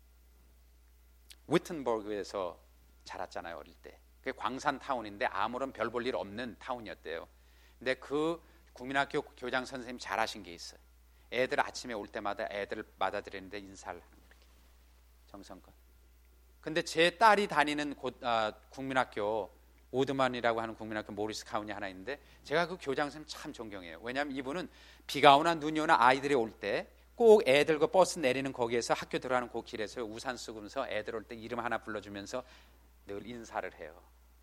위튼버그에서 자랐잖아요. 어릴 때. 그게 광산 타운인데 아무런 별 볼 일 없는 타운이었대요. 근데 그 국민학교 교장 선생님이 잘하신 게 있어요. 애들 아침에 올 때마다 애들을 받아들이는데 인사를 하는 거예요. 정성껏. 근데 제 딸이 다니는 국민학교 오드만이라고 하는 국민학교 모리스 카운티 하나 있는데 제가 그 교장 선생님 참 존경해요. 왜냐하면 이분은 비가 오나 눈이 오나 아이들이 올 때 꼭 애들 그 버스 내리는 거기에서 학교 들어가는 그 길에서 우산 쓰면서 애들 올 때 이름 하나 불러주면서 늘 인사를 해요.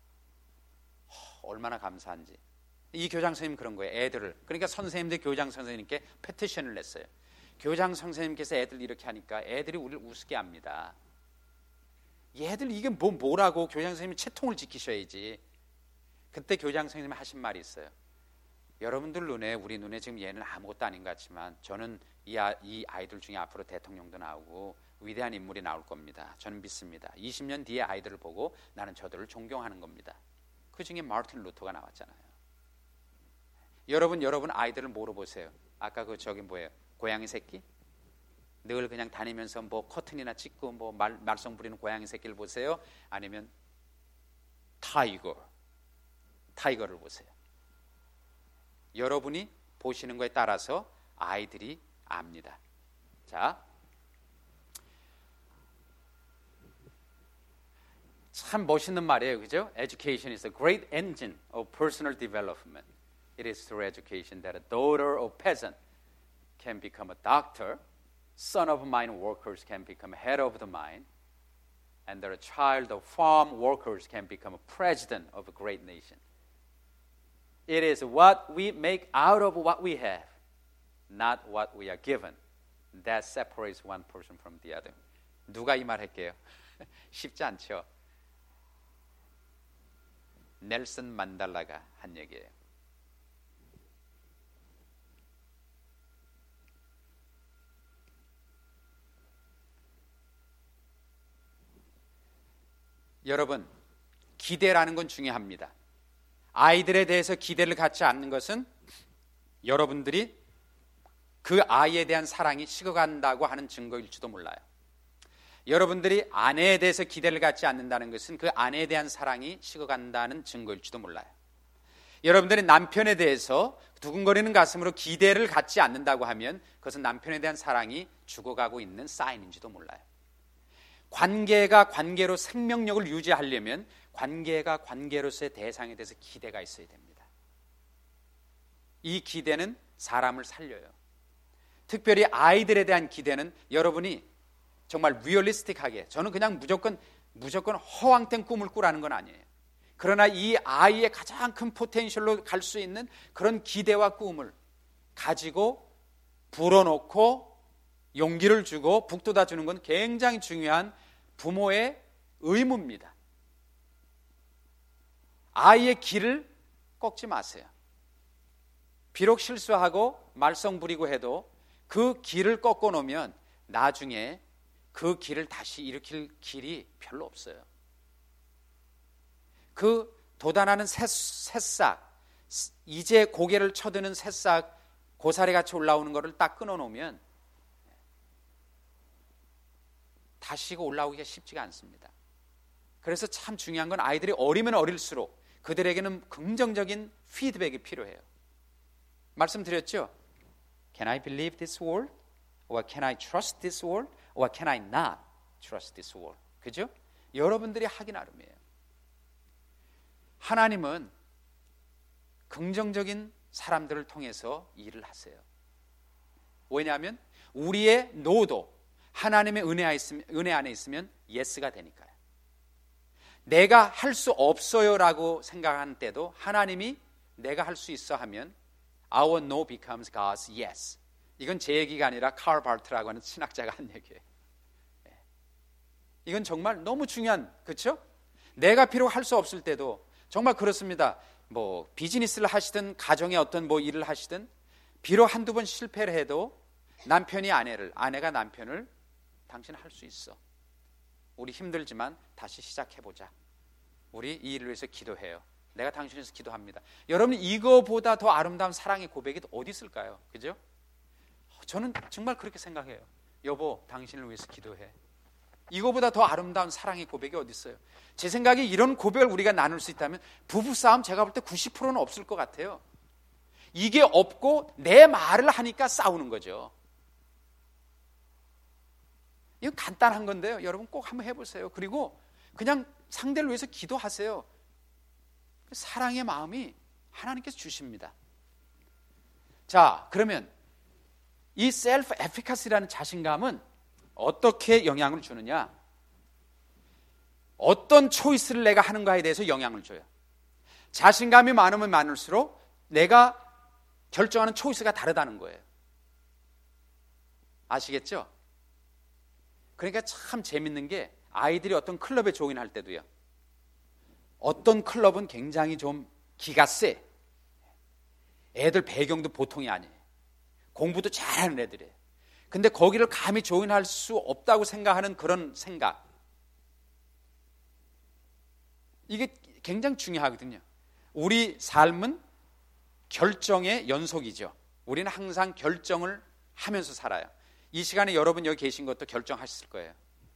얼마나 감사한지. 이 교장 선생님 그런 거예요. 애들을. 그러니까 선생님들 교장 선생님께 페티션을 냈어요. 교장 선생님께서 애들 이렇게 하니까 애들이 우리를 우습게 합니다. 얘들 이게 뭐라고 교장 선생님이 채통을 지키셔야지. 그때 교장 선생님이 하신 말이 있어요. 여러분들 눈에 우리 눈에 지금 얘는 아무것도 아닌 것 같지만 저는 이 아이들 중에 앞으로 대통령도 나오고 위대한 인물이 나올 겁니다. 저는 믿습니다. 20년 뒤에 아이들을 보고 나는 저들을 존경하는 겁니다. 그 중에 마틴 루터가 나왔잖아요. 여러분 아이들을 뭐로 보세요? 아까 저기 뭐예요? 고양이 새끼? 늘 그냥 다니면서 뭐 커튼이나 찍고 뭐 말썽 부리는 고양이 새끼를 보세요? 아니면 타이거를 보세요? 여러분이 보시는 거에 따라서 아이들이 압니다. 자, 참 멋있는 말이에요, 그죠? Education is a great engine of personal development. It is through education that a daughter of peasant can become a doctor, son of mine workers can become head of the mine, and that a child of farm workers can become a president of a great nation. It is what we make out of what we have, not what we are given, that separates one person from the other. 누가 이 말 할게요? 쉽지 않죠? 넬슨 만델라가 한 얘기예요. 여러분, 기대라는 건 중요합니다. 아이들에 대해서 기대를 갖지 않는 것은 여러분들이 그 아이에 대한 사랑이 식어간다고 하는 증거일지도 몰라요. 여러분들이 아내에 대해서 기대를 갖지 않는다는 것은 그 아내에 대한 사랑이 식어간다는 증거일지도 몰라요. 여러분들이 남편에 대해서 두근거리는 가슴으로 기대를 갖지 않는다고 하면 그것은 남편에 대한 사랑이 죽어가고 있는 사인인지도 몰라요. 관계가 관계로 생명력을 유지하려면 관계가 관계로서의 대상에 대해서 기대가 있어야 됩니다. 이 기대는 사람을 살려요. 특별히 아이들에 대한 기대는 여러분이 정말 리얼리스틱하게, 저는 그냥 무조건 허황된 꿈을 꾸라는 건 아니에요. 그러나 이 아이의 가장 큰 포텐셜로 갈 수 있는 그런 기대와 꿈을 가지고 불어넣고 용기를 주고 북돋아 주는 건 굉장히 중요한 부모의 의무입니다. 아이의 길을 꺾지 마세요. 비록 실수하고 말썽 부리고 해도 그 길을 꺾어 놓으면 나중에 그 길을 다시 일으킬 길이 별로 없어요. 그 돋아나는 새싹, 이제 고개를 쳐드는 새싹, 고사리 같이 올라오는 거를 딱 끊어 놓으면 다시고 올라오기가 쉽지가 않습니다. 그래서 참 중요한 건 아이들이 어리면 어릴수록 그들에게는 긍정적인 피드백이 필요해요. 말씀드렸죠? Can I believe this word? Or can I trust this word? Or can I not trust this word? 그죠? 여러분들이 하기 나름이에요. 하나님은 긍정적인 사람들을 통해서 일을 하세요. 왜냐하면 우리의 노도 하나님의 은혜 안에 있으면 예스가 되니까요. 내가 할 수 없어요라고 생각하는 때도 하나님이 내가 할 수 있어 하면 Our no becomes God's yes. 이건 제 얘기가 아니라 칼 바르트라고 하는 신학자가 한 얘기예요. 이건 정말 너무 중요한, 그렇죠? 내가 비록 할 수 없을 때도 정말 그렇습니다. 뭐 비즈니스를 하시든 가정의 어떤 뭐 일을 하시든 비록 한두 번 실패를 해도 남편이 아내가 남편을 당신 할 수 있어. 우리 힘들지만 다시 시작해보자. 우리 이 일을 위해서 기도해요. 내가 당신을 위해서 기도합니다. 여러분 이거보다 더 아름다운 사랑의 고백이 어디 있을까요? 그죠? 저는 정말 그렇게 생각해요. 여보 당신을 위해서 기도해. 이거보다 더 아름다운 사랑의 고백이 어디 있어요? 제 생각에 이런 고백을 우리가 나눌 수 있다면 부부싸움 제가 볼 때 90%는 없을 것 같아요. 이게 없고 내 말을 하니까 싸우는 거죠. 이건 간단한 건데요. 여러분 꼭 한번 해보세요. 그리고 그냥 상대를 위해서 기도하세요. 사랑의 마음이 하나님께서 주십니다. 자, 그러면 이 셀프 에피카시라는 자신감은 어떻게 영향을 주느냐? 어떤 초이스를 내가 하는가에 대해서 영향을 줘요. 자신감이 많으면 많을수록 내가 결정하는 초이스가 다르다는 거예요. 아시겠죠? 그러니까 참 재밌는 게 아이들이 어떤 클럽에 조인할 때도요. 어떤 클럽은 굉장히 좀 기가 세. 애들 배경도 보통이 아니에요. 공부도 잘하는 애들이에요. 근데 거기를 감히 조인할 수 없다고 생각하는 그런 생각. 이게 굉장히 중요하거든요. 우리 삶은 결정의 연속이죠. 우리는 항상 결정을 하면서 살아요. 이 시간에 여러분 여기 계신 것도 결정하셨을 거예요.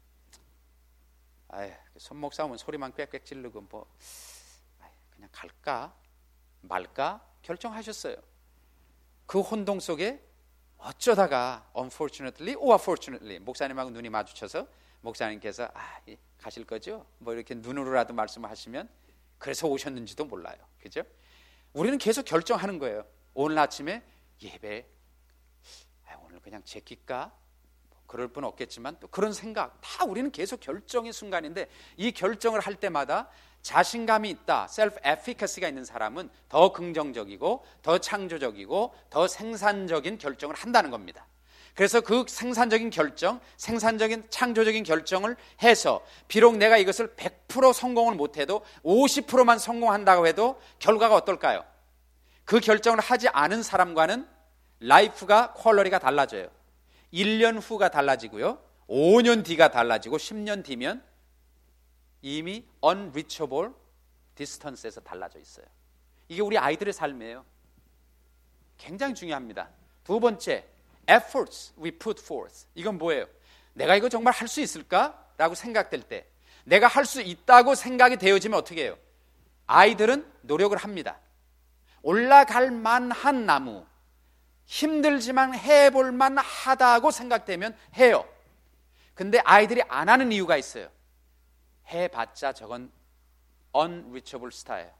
아휴, 손목 싸우면 소리만 꽥꽥 지르고 뭐 그냥 갈까 말까 결정하셨어요. 그 혼동 속에 어쩌다가 unfortunately or fortunately 목사님하고 눈이 마주쳐서 목사님께서 가실 거죠? 뭐 이렇게 눈으로라도 말씀하시면 그래서 오셨는지도 몰라요. 그죠? 우리는 계속 결정하는 거예요. 오늘 아침에 예배 오늘 그냥 제낄까? 그럴 분 없겠지만 또 그런 생각 다 우리는 계속 결정의 순간인데 이 결정을 할 때마다 자신감이 있다, 셀프 에피커시가 있는 사람은 더 긍정적이고 더 창조적이고 더 생산적인 결정을 한다는 겁니다. 그래서 그 생산적인 결정, 생산적인 창조적인 결정을 해서 비록 내가 이것을 100% 성공을 못해도 50%만 성공한다고 해도 결과가 어떨까요? 그 결정을 하지 않은 사람과는 라이프가 퀄러리가 달라져요. 1년 후가 달라지고요. 5년 뒤가 달라지고 10년 뒤면 이미 unreachable distance에서 달라져 있어요. 이게 우리 아이들의 삶이에요. 굉장히 중요합니다. 두 번째, efforts we put forth. 이건 뭐예요? 내가 이거 정말 할 수 있을까? 라고 생각될 때 내가 할 수 있다고 생각이 되어지면 어떻게 해요? 아이들은 노력을 합니다. 올라갈 만한 나무 힘들지만 해볼 만하다고 생각되면 해요. 근데 아이들이 안 하는 이유가 있어요. 해봤자 저건 unreachable star예요.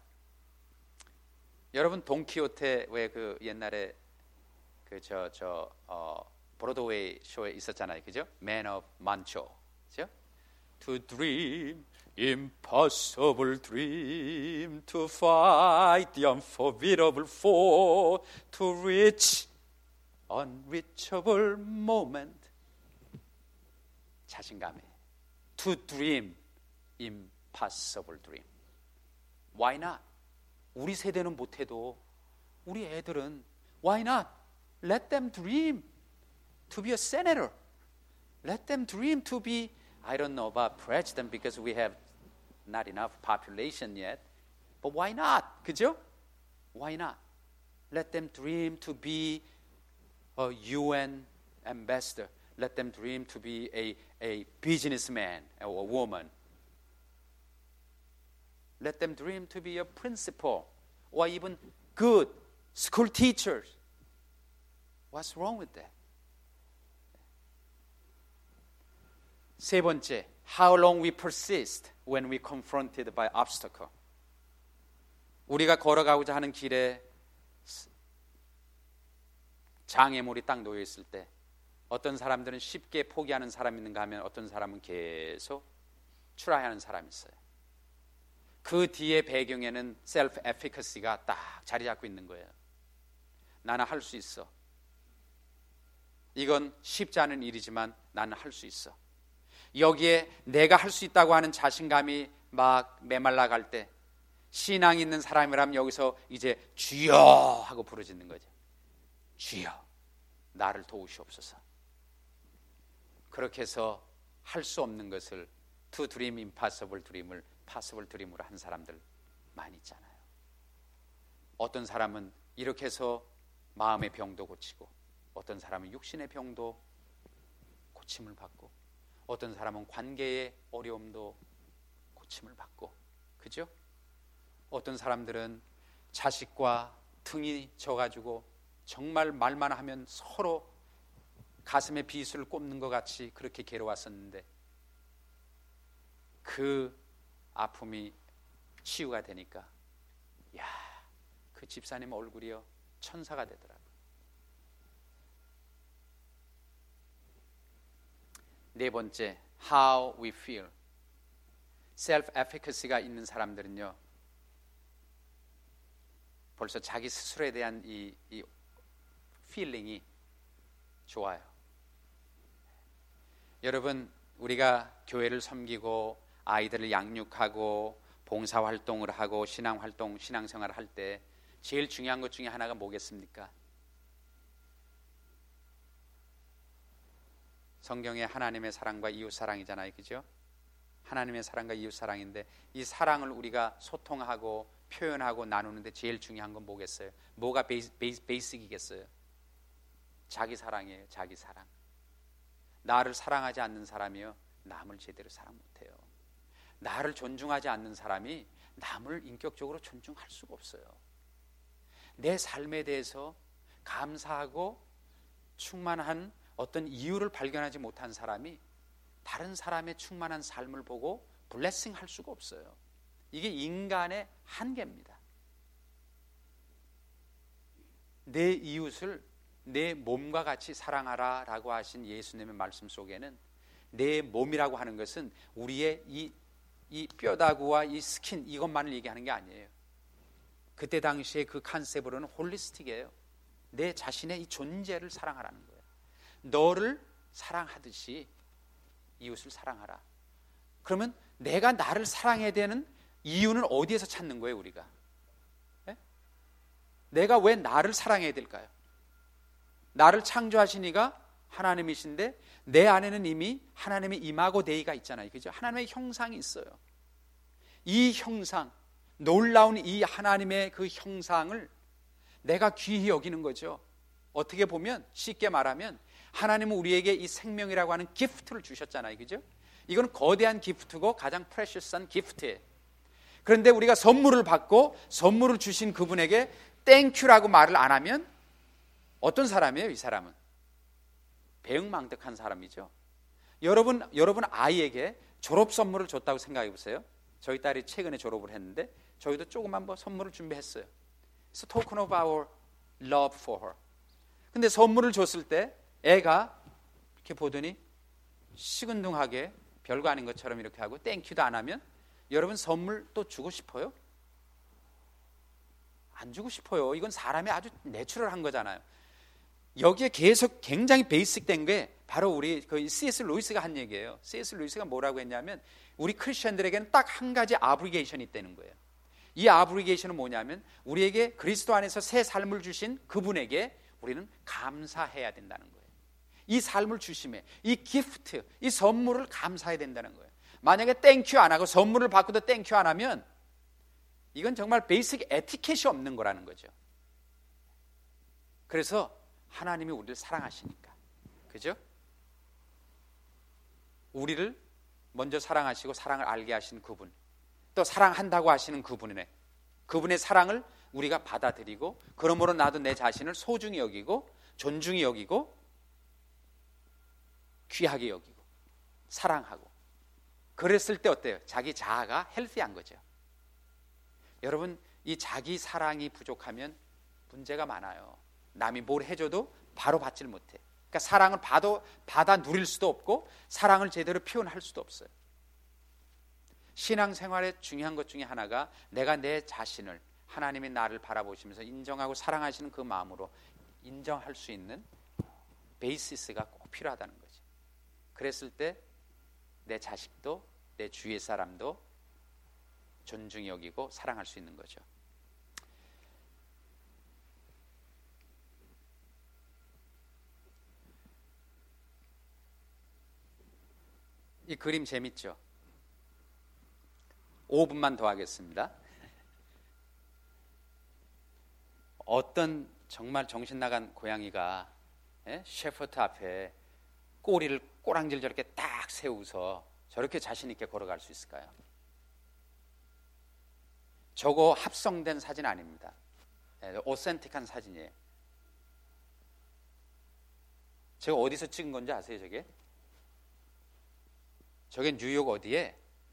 여러분 돈키호테 왜 그 옛날에 그 브로드웨이 쇼에 있었잖아요, 그죠? Man of Mancho, 그죠? To dream impossible dream, to fight the unforbiddable foe, to reach unreachable moment. 자신감에 to dream impossible dream. Why not? 우리 세대는 못해도 우리 애들은 why not? Let them dream to be a senator. Let them dream to be, I don't know about president because we have not enough population yet. But why not? 그죠? Why not? Let them dream to be a UN ambassador. Let them dream to be a businessman or a woman. Let them dream to be a principal or even good school teachers. What's wrong with that? 세 번째, how long we persist when we confronted by obstacle. 우리가 걸어가고자 하는 길에 장애물이 딱 놓여 있을 때 어떤 사람들은 쉽게 포기하는 사람이 있는가 하면 어떤 사람은 계속 트라이하는 사람이 있어요. 그 뒤에 배경에는 셀프 에피커시가 딱 자리 잡고 있는 거예요. 나는 할 수 있어. 이건 쉽지 않은 일이지만 나는 할 수 있어. 여기에 내가 할 수 있다고 하는 자신감이 막 메말라 갈 때 신앙이 있는 사람이라면 여기서 이제 주여 하고 부르짖는 거죠. 주여 나를 도우시옵소서. 그렇게 해서 할 수 없는 것을 to dream impossible dream을 possible dream으로 한 사람들 많이 있잖아요. 어떤 사람은 이렇게 해서 마음의 병도 고치고 어떤 사람은 육신의 병도 고침을 받고 어떤 사람은 관계의 어려움도 고침을 받고 그죠? 어떤 사람들은 자식과 등이 져가지고 정말 말만 하면 서로 가슴에 비수를 꼽는 것 같이 그렇게 괴로웠었는데 그 아픔이 치유가 되니까 야, 그 집사님 얼굴이요 천사가 되더라고요. 네 번째, how we feel. self-efficacy가 있는 사람들은요 벌써 자기 스스로에 대한 이 feeling이 좋아요. 여러분, 우리가 교회를 섬기고 아이들을 양육하고 봉사활동을 하고 신앙활동, 신앙생활을 할 때 제일 중요한 것 중에 하나가 뭐겠습니까? 성경에 하나님의 사랑과 이웃사랑이잖아요. 그죠? 하나님의 사랑과 이웃사랑인데 이 사랑을 우리가 소통하고 표현하고 나누는데 제일 중요한 건 뭐겠어요? 뭐가 베이직이겠어요? 자기 사랑이에요. 자기 사랑. 나를 사랑하지 않는 사람이요 남을 제대로 사랑 못해요. 나를 존중하지 않는 사람이 남을 인격적으로 존중할 수가 없어요. 내 삶에 대해서 감사하고 충만한 어떤 이유를 발견하지 못한 사람이 다른 사람의 충만한 삶을 보고 블레싱 할 수가 없어요. 이게 인간의 한계입니다. 내 이웃을 내 몸과 같이 사랑하라 라고 하신 예수님의 말씀 속에는 내 몸이라고 하는 것은 우리의 이 뼈다구와 이 스킨 이것만을 얘기하는 게 아니에요. 그때 당시에 그 컨셉으로는 홀리스틱이에요. 내 자신의 이 존재를 사랑하라는 거예요. 너를 사랑하듯이 이웃을 사랑하라. 그러면 내가 나를 사랑해야 되는 이유는 어디에서 찾는 거예요, 우리가? 네? 내가 왜 나를 사랑해야 될까요? 나를 창조하신 이가 하나님이신데 내 안에는 이미 하나님의 이마고 데이가 있잖아요. 그죠? 하나님의 형상이 있어요. 이 형상, 놀라운 이 하나님의 그 형상을 내가 귀히 여기는 거죠. 어떻게 보면 쉽게 말하면 하나님은 우리에게 이 생명이라고 하는 기프트를 주셨잖아요. 그죠? 이건 거대한 기프트고 가장 프레셔스한 기프트예요. 그런데 우리가 선물을 받고 선물을 주신 그분에게 땡큐라고 말을 안 하면 어떤 사람이에요? 이 사람은 배응망덕한 사람이죠. 여러분 아이에게 졸업 선물을 줬다고 생각해 보세요. 저희 딸이 최근에 졸업을 했는데 저희도 조그만 선물을 준비했어요. It's a token of our love for her. 근데 선물을 줬을 때 애가 이렇게 보더니 시큰둥하게 별거 아닌 것처럼 이렇게 하고 땡큐도 안 하면 여러분 선물 또 주고 싶어요? 안 주고 싶어요. 이건 사람이 아주 내추럴한 거잖아요. 여기에 계속 굉장히 베이직된 게 바로 우리 그 C.S. 루이스가 한 얘기예요. C.S. 루이스가 뭐라고 했냐면 우리 크리스천들에게는 딱 한 가지 아브리게이션이 있다는 거예요. 이 아브리게이션은 뭐냐면 우리에게 그리스도 안에서 새 삶을 주신 그분에게 우리는 감사해야 된다는 거예요. 이 삶을 주심에 이 기프트, 이 선물을 감사해야 된다는 거예요. 만약에 땡큐 안 하고 선물을 받고도 땡큐 안 하면 이건 정말 베이직 에티켓이 없는 거라는 거죠. 그래서 하나님이 우리를 사랑하시니까, 그죠? 우리를 먼저 사랑하시고 사랑을 알게 하신 그분, 또 사랑한다고 하시는 그분이네. 그분의 사랑을 우리가 받아들이고, 그러므로 나도 내 자신을 소중히 여기고 존중히 여기고 귀하게 여기고 사랑하고, 그랬을 때 어때요? 자기 자아가 헬스한 거죠. 여러분, 이 자기 사랑이 부족하면 문제가 많아요. 남이 뭘 해줘도 바로 받질 못해. 그러니까 사랑을 받아 누릴 수도 없고 사랑을 제대로 표현할 수도 없어요. 신앙생활의 중요한 것 중에 하나가 내가 내 자신을, 하나님이 나를 바라보시면서 인정하고 사랑하시는 그 마음으로 인정할 수 있는 베이시스가 꼭 필요하다는 거죠. 그랬을 때 내 자식도 내 주위의 사람도 존중히 여기고 사랑할 수 있는 거죠. 이 그림 재밌죠? 5분만 더 하겠습니다. 어떤 정말 정신 나간 고양이가 셰퍼드 앞에 꼬리를 꼬랑지를 저렇게 딱 세우서 저렇게 자신 있게 걸어갈 수 있을까요? 저거 합성된 사진 아닙니다. 오센틱한 사진이에요. 제가 어디서 찍은 건지 아세요? 저게 뉴욕 어디에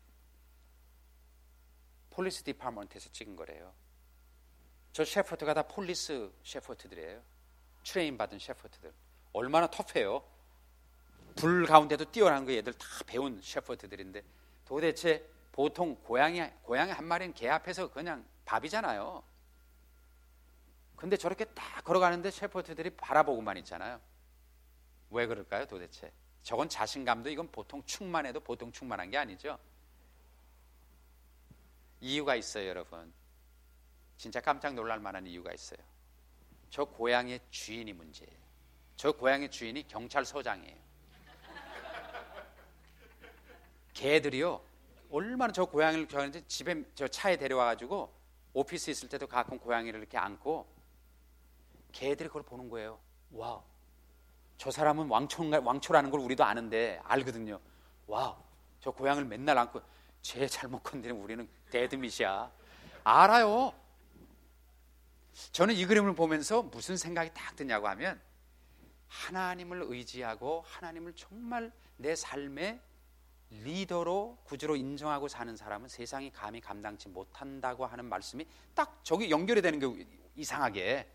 폴리스 디파먼트에서 찍은 거래요. 저 셰퍼드가 다 폴리스 셰퍼드들이에요. 트레인 받은 셰퍼드들. 얼마나 터프해요. 불 가운데도 뛰어난 거 얘들 다 배운 셰퍼드들인데, 도대체 보통 고양이 한 마리는 개 앞에서 그냥 밥이잖아요. 근데 저렇게 딱 걸어가는데 셰퍼드들이 바라보고만 있잖아요. 왜 그럴까요 도대체? 저건 자신감도, 이건 보통 충만해도 보통 충만한 게 아니죠. 이유가 있어요, 여러분. 진짜 깜짝 놀랄 만한 이유가 있어요. 저 고양이의 주인이 문제예요. 저 고양이 주인이 경찰서장이에요. 개들이요, 얼마나 저 고양이를 좋아하는지 집에 저 차에 데려와가지고 오피스 있을 때도 가끔 고양이를 이렇게 안고 개들이 그걸 보는 거예요. 와, 저 사람은 왕초라는 걸 우리도 아는데 알거든요. 와, 저 고양이를 맨날 안고 쟤 잘못 건드리면 우리는 데드밋이야. 알아요. 저는 이 그림을 보면서 무슨 생각이 딱 드냐고 하면, 하나님을 의지하고 하나님을 정말 내 삶의 리더로 구주로 인정하고 사는 사람은 세상이 감히 감당치 못한다고 하는 말씀이 딱 저기 연결이 되는 게 이상하게,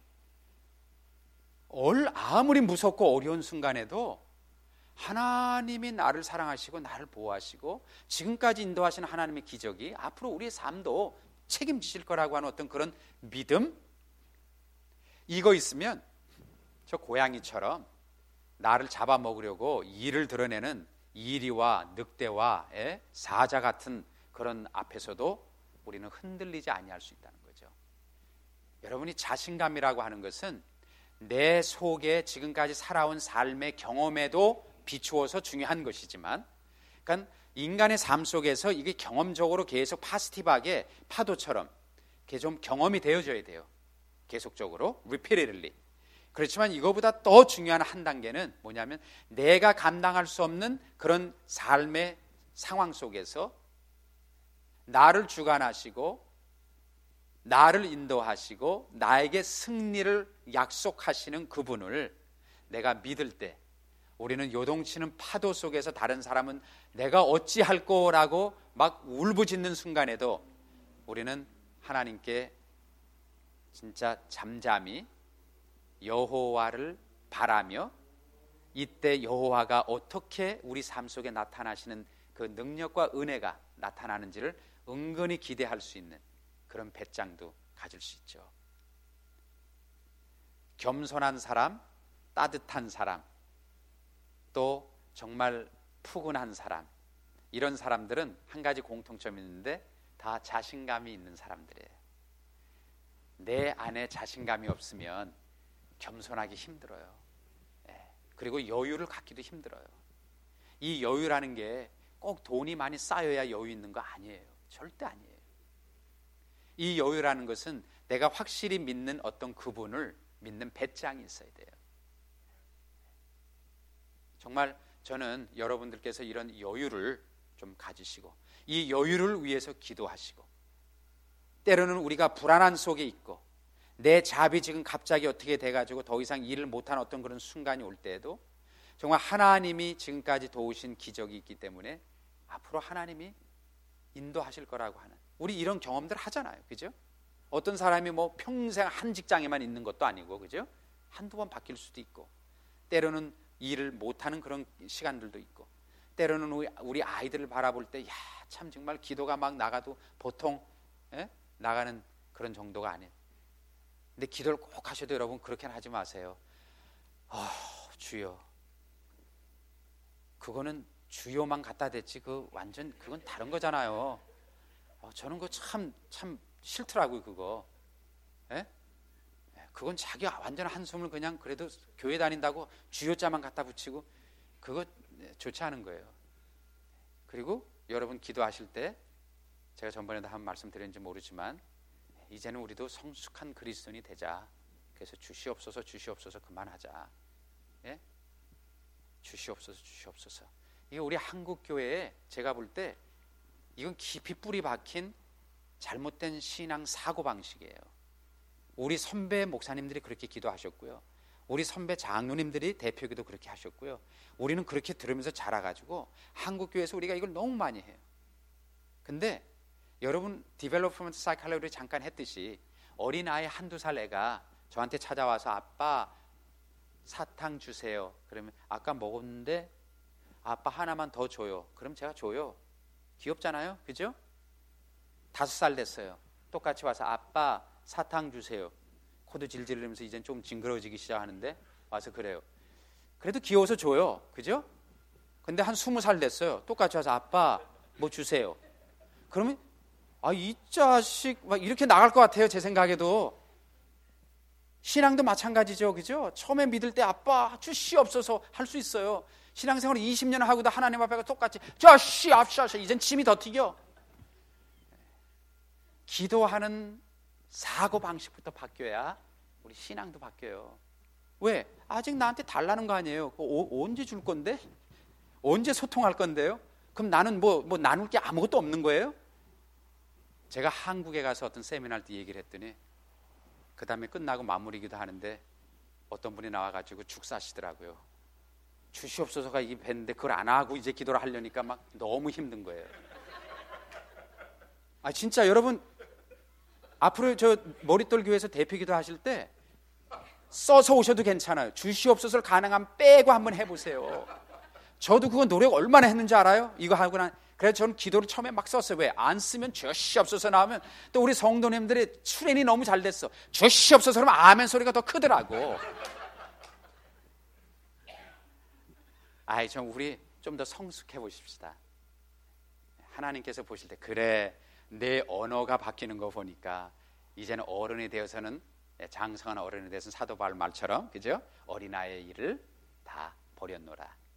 아무리 무섭고 어려운 순간에도 하나님이 나를 사랑하시고 나를 보호하시고 지금까지 인도하시는 하나님의 기적이 앞으로 우리의 삶도 책임지실 거라고 하는 어떤 그런 믿음, 이거 있으면 저 고양이처럼 나를 잡아먹으려고 이를 드러내는 이리와 늑대와 사자 같은 그런 앞에서도 우리는 흔들리지 아니할 수 있다는 거죠. 여러분이 자신감이라고 하는 것은 내 속에 지금까지 살아온 삶의 경험에도 비추어서 중요한 것이지만, 그러니까 인간의 삶 속에서 이게 경험적으로 계속 파지티브하게 파도처럼 이렇게 좀 경험이 되어져야 돼요. 계속적으로 repeatedly. 그렇지만 이거보다 더 중요한 한 단계는 뭐냐면, 내가 감당할 수 없는 그런 삶의 상황 속에서 나를 주관하시고 나를 인도하시고 나에게 승리를 약속하시는 그분을 내가 믿을 때, 우리는 요동치는 파도 속에서 다른 사람은 내가 어찌할 거라고 막 울부짖는 순간에도 우리는 하나님께 진짜 잠잠히 여호와를 바라며, 이때 여호와가 어떻게 우리 삶 속에 나타나시는 그 능력과 은혜가 나타나는지를 은근히 기대할 수 있는 그런 배짱도 가질 수 있죠. 겸손한 사람, 따뜻한 사람, 또 정말 푸근한 사람, 이런 사람들은 한 가지 공통점이 있는데 다 자신감이 있는 사람들이에요. 내 안에 자신감이 없으면 겸손하기 힘들어요. 그리고 여유를 갖기도 힘들어요. 이 여유라는 게 꼭 돈이 많이 쌓여야 여유 있는 거 아니에요. 절대 아니에요. 이 여유라는 것은 내가 확실히 믿는 어떤 그분을 믿는 배짱이 있어야 돼요. 정말 저는 여러분들께서 이런 여유를 좀 가지시고 이 여유를 위해서 기도하시고, 때로는 우리가 불안한 속에 있고 내 잡이 지금 갑자기 어떻게 돼가지고 더 이상 일을 못하는 어떤 그런 순간이 올 때에도 정말 하나님이 지금까지 도우신 기적이 있기 때문에 앞으로 하나님이 인도하실 거라고 하는, 우리 이런 경험들 하잖아요, 그죠? 어떤 사람이 뭐 평생 한 직장에만 있는 것도 아니고, 그죠? 한두 번 바뀔 수도 있고, 때로는 일을 못하는 그런 시간들도 있고, 때로는 우리 아이들을 바라볼 때 야, 참 정말 기도가 막 나가도 보통 나가는 그런 정도가 아니에요. 근데 기도를 꼭 하셔도 여러분 그렇게는 하지 마세요. 주여, 그거는 주여만 갖다 댔지 그 완전 그건 다른 거잖아요. 저는 그거 참 싫더라고요. 그거 그건 자기 완전 한숨을 그냥 그래도 교회 다닌다고 주여자만 갖다 붙이고 그거 좋지 않은 거예요. 그리고 여러분 기도하실 때 제가 전번에도 한 말씀 드렸는지 모르지만 이제는 우리도 성숙한 그리스도인이 되자. 그래서 주시옵소서 주시옵소서 그만하자. 주시옵소서 주시옵소서. 이게 우리 한국 교회에 제가 볼 때 이건 깊이 뿌리 박힌 잘못된 신앙 사고 방식이에요. 우리 선배 목사님들이 그렇게 기도하셨고요, 우리 선배 장로님들이 대표기도 그렇게 하셨고요, 우리는 그렇게 들으면서 자라가지고 한국 교회에서 우리가 이걸 너무 많이 해요. 근데 여러분 디벨로프먼트 사이클로지 잠깐 했듯이 어린아이 한두 살 애가 저한테 찾아와서 아빠 사탕 주세요. 그러면 아까 먹었는데 아빠 하나만 더 줘요. 그럼 제가 줘요. 귀엽잖아요, 그죠? 5살 됐어요. 똑같이 와서 아빠 사탕 주세요. 코도 질질 흘리면서 이젠 좀 징그러워지기 시작하는데 와서 그래요. 그래도 귀여워서 줘요, 그죠? 근데 한 20살 됐어요. 똑같이 와서 아빠 뭐 주세요. 그러면 이 자식 막 이렇게 나갈 것 같아요. 제 생각에도. 신앙도 마찬가지죠, 그죠? 처음에 믿을 때 아빠 주시옵소서 할 수 있어요. 신앙생활 20년 하고도 하나님 앞에 똑같이 주시옵소서 이젠 침이 더 튀겨. 기도하는 사고 방식부터 바뀌어야 우리 신앙도 바뀌어요. 왜? 아직 나한테 달라는 거 아니에요. 언제 줄 건데? 언제 소통할 건데요? 그럼 나는 뭐 나눌 게 아무것도 없는 거예요? 제가 한국에 가서 어떤 세미나할 때 얘기를 했더니 그 다음에 끝나고 마무리기도 하는데 어떤 분이 나와가지고 죽사시더라고요. 주시옵소서가 이게 뵀는데 그걸 안 하고 이제 기도를 하려니까 막 너무 힘든 거예요. 진짜 여러분 앞으로 저 머릿돌 교회에서 대표기도 하실 때 써서 오셔도 괜찮아요. 주시옵소서를 가능하면 빼고 한번 해보세요. 저도 그거 노력 얼마나 했는지 알아요? 이거 하고 그래서 저는 기도를 처음에 막 썼어요. 왜? 안 쓰면 주시옵소서 나오면 또 우리 성도님들의 출연이 너무 잘 됐어. 주시옵소서 그러면 아멘 소리가 더 크더라고. 좀 우리 좀 더 성숙해 보십시다. 하나님께서 보실 때 그래 내 언어가 바뀌는 거 보니까 이제는 어른이 되어서는 장성한 어른이 되어서는 사도 바울 말처럼, 그죠? 어린아이의 일을 다 버렸노라.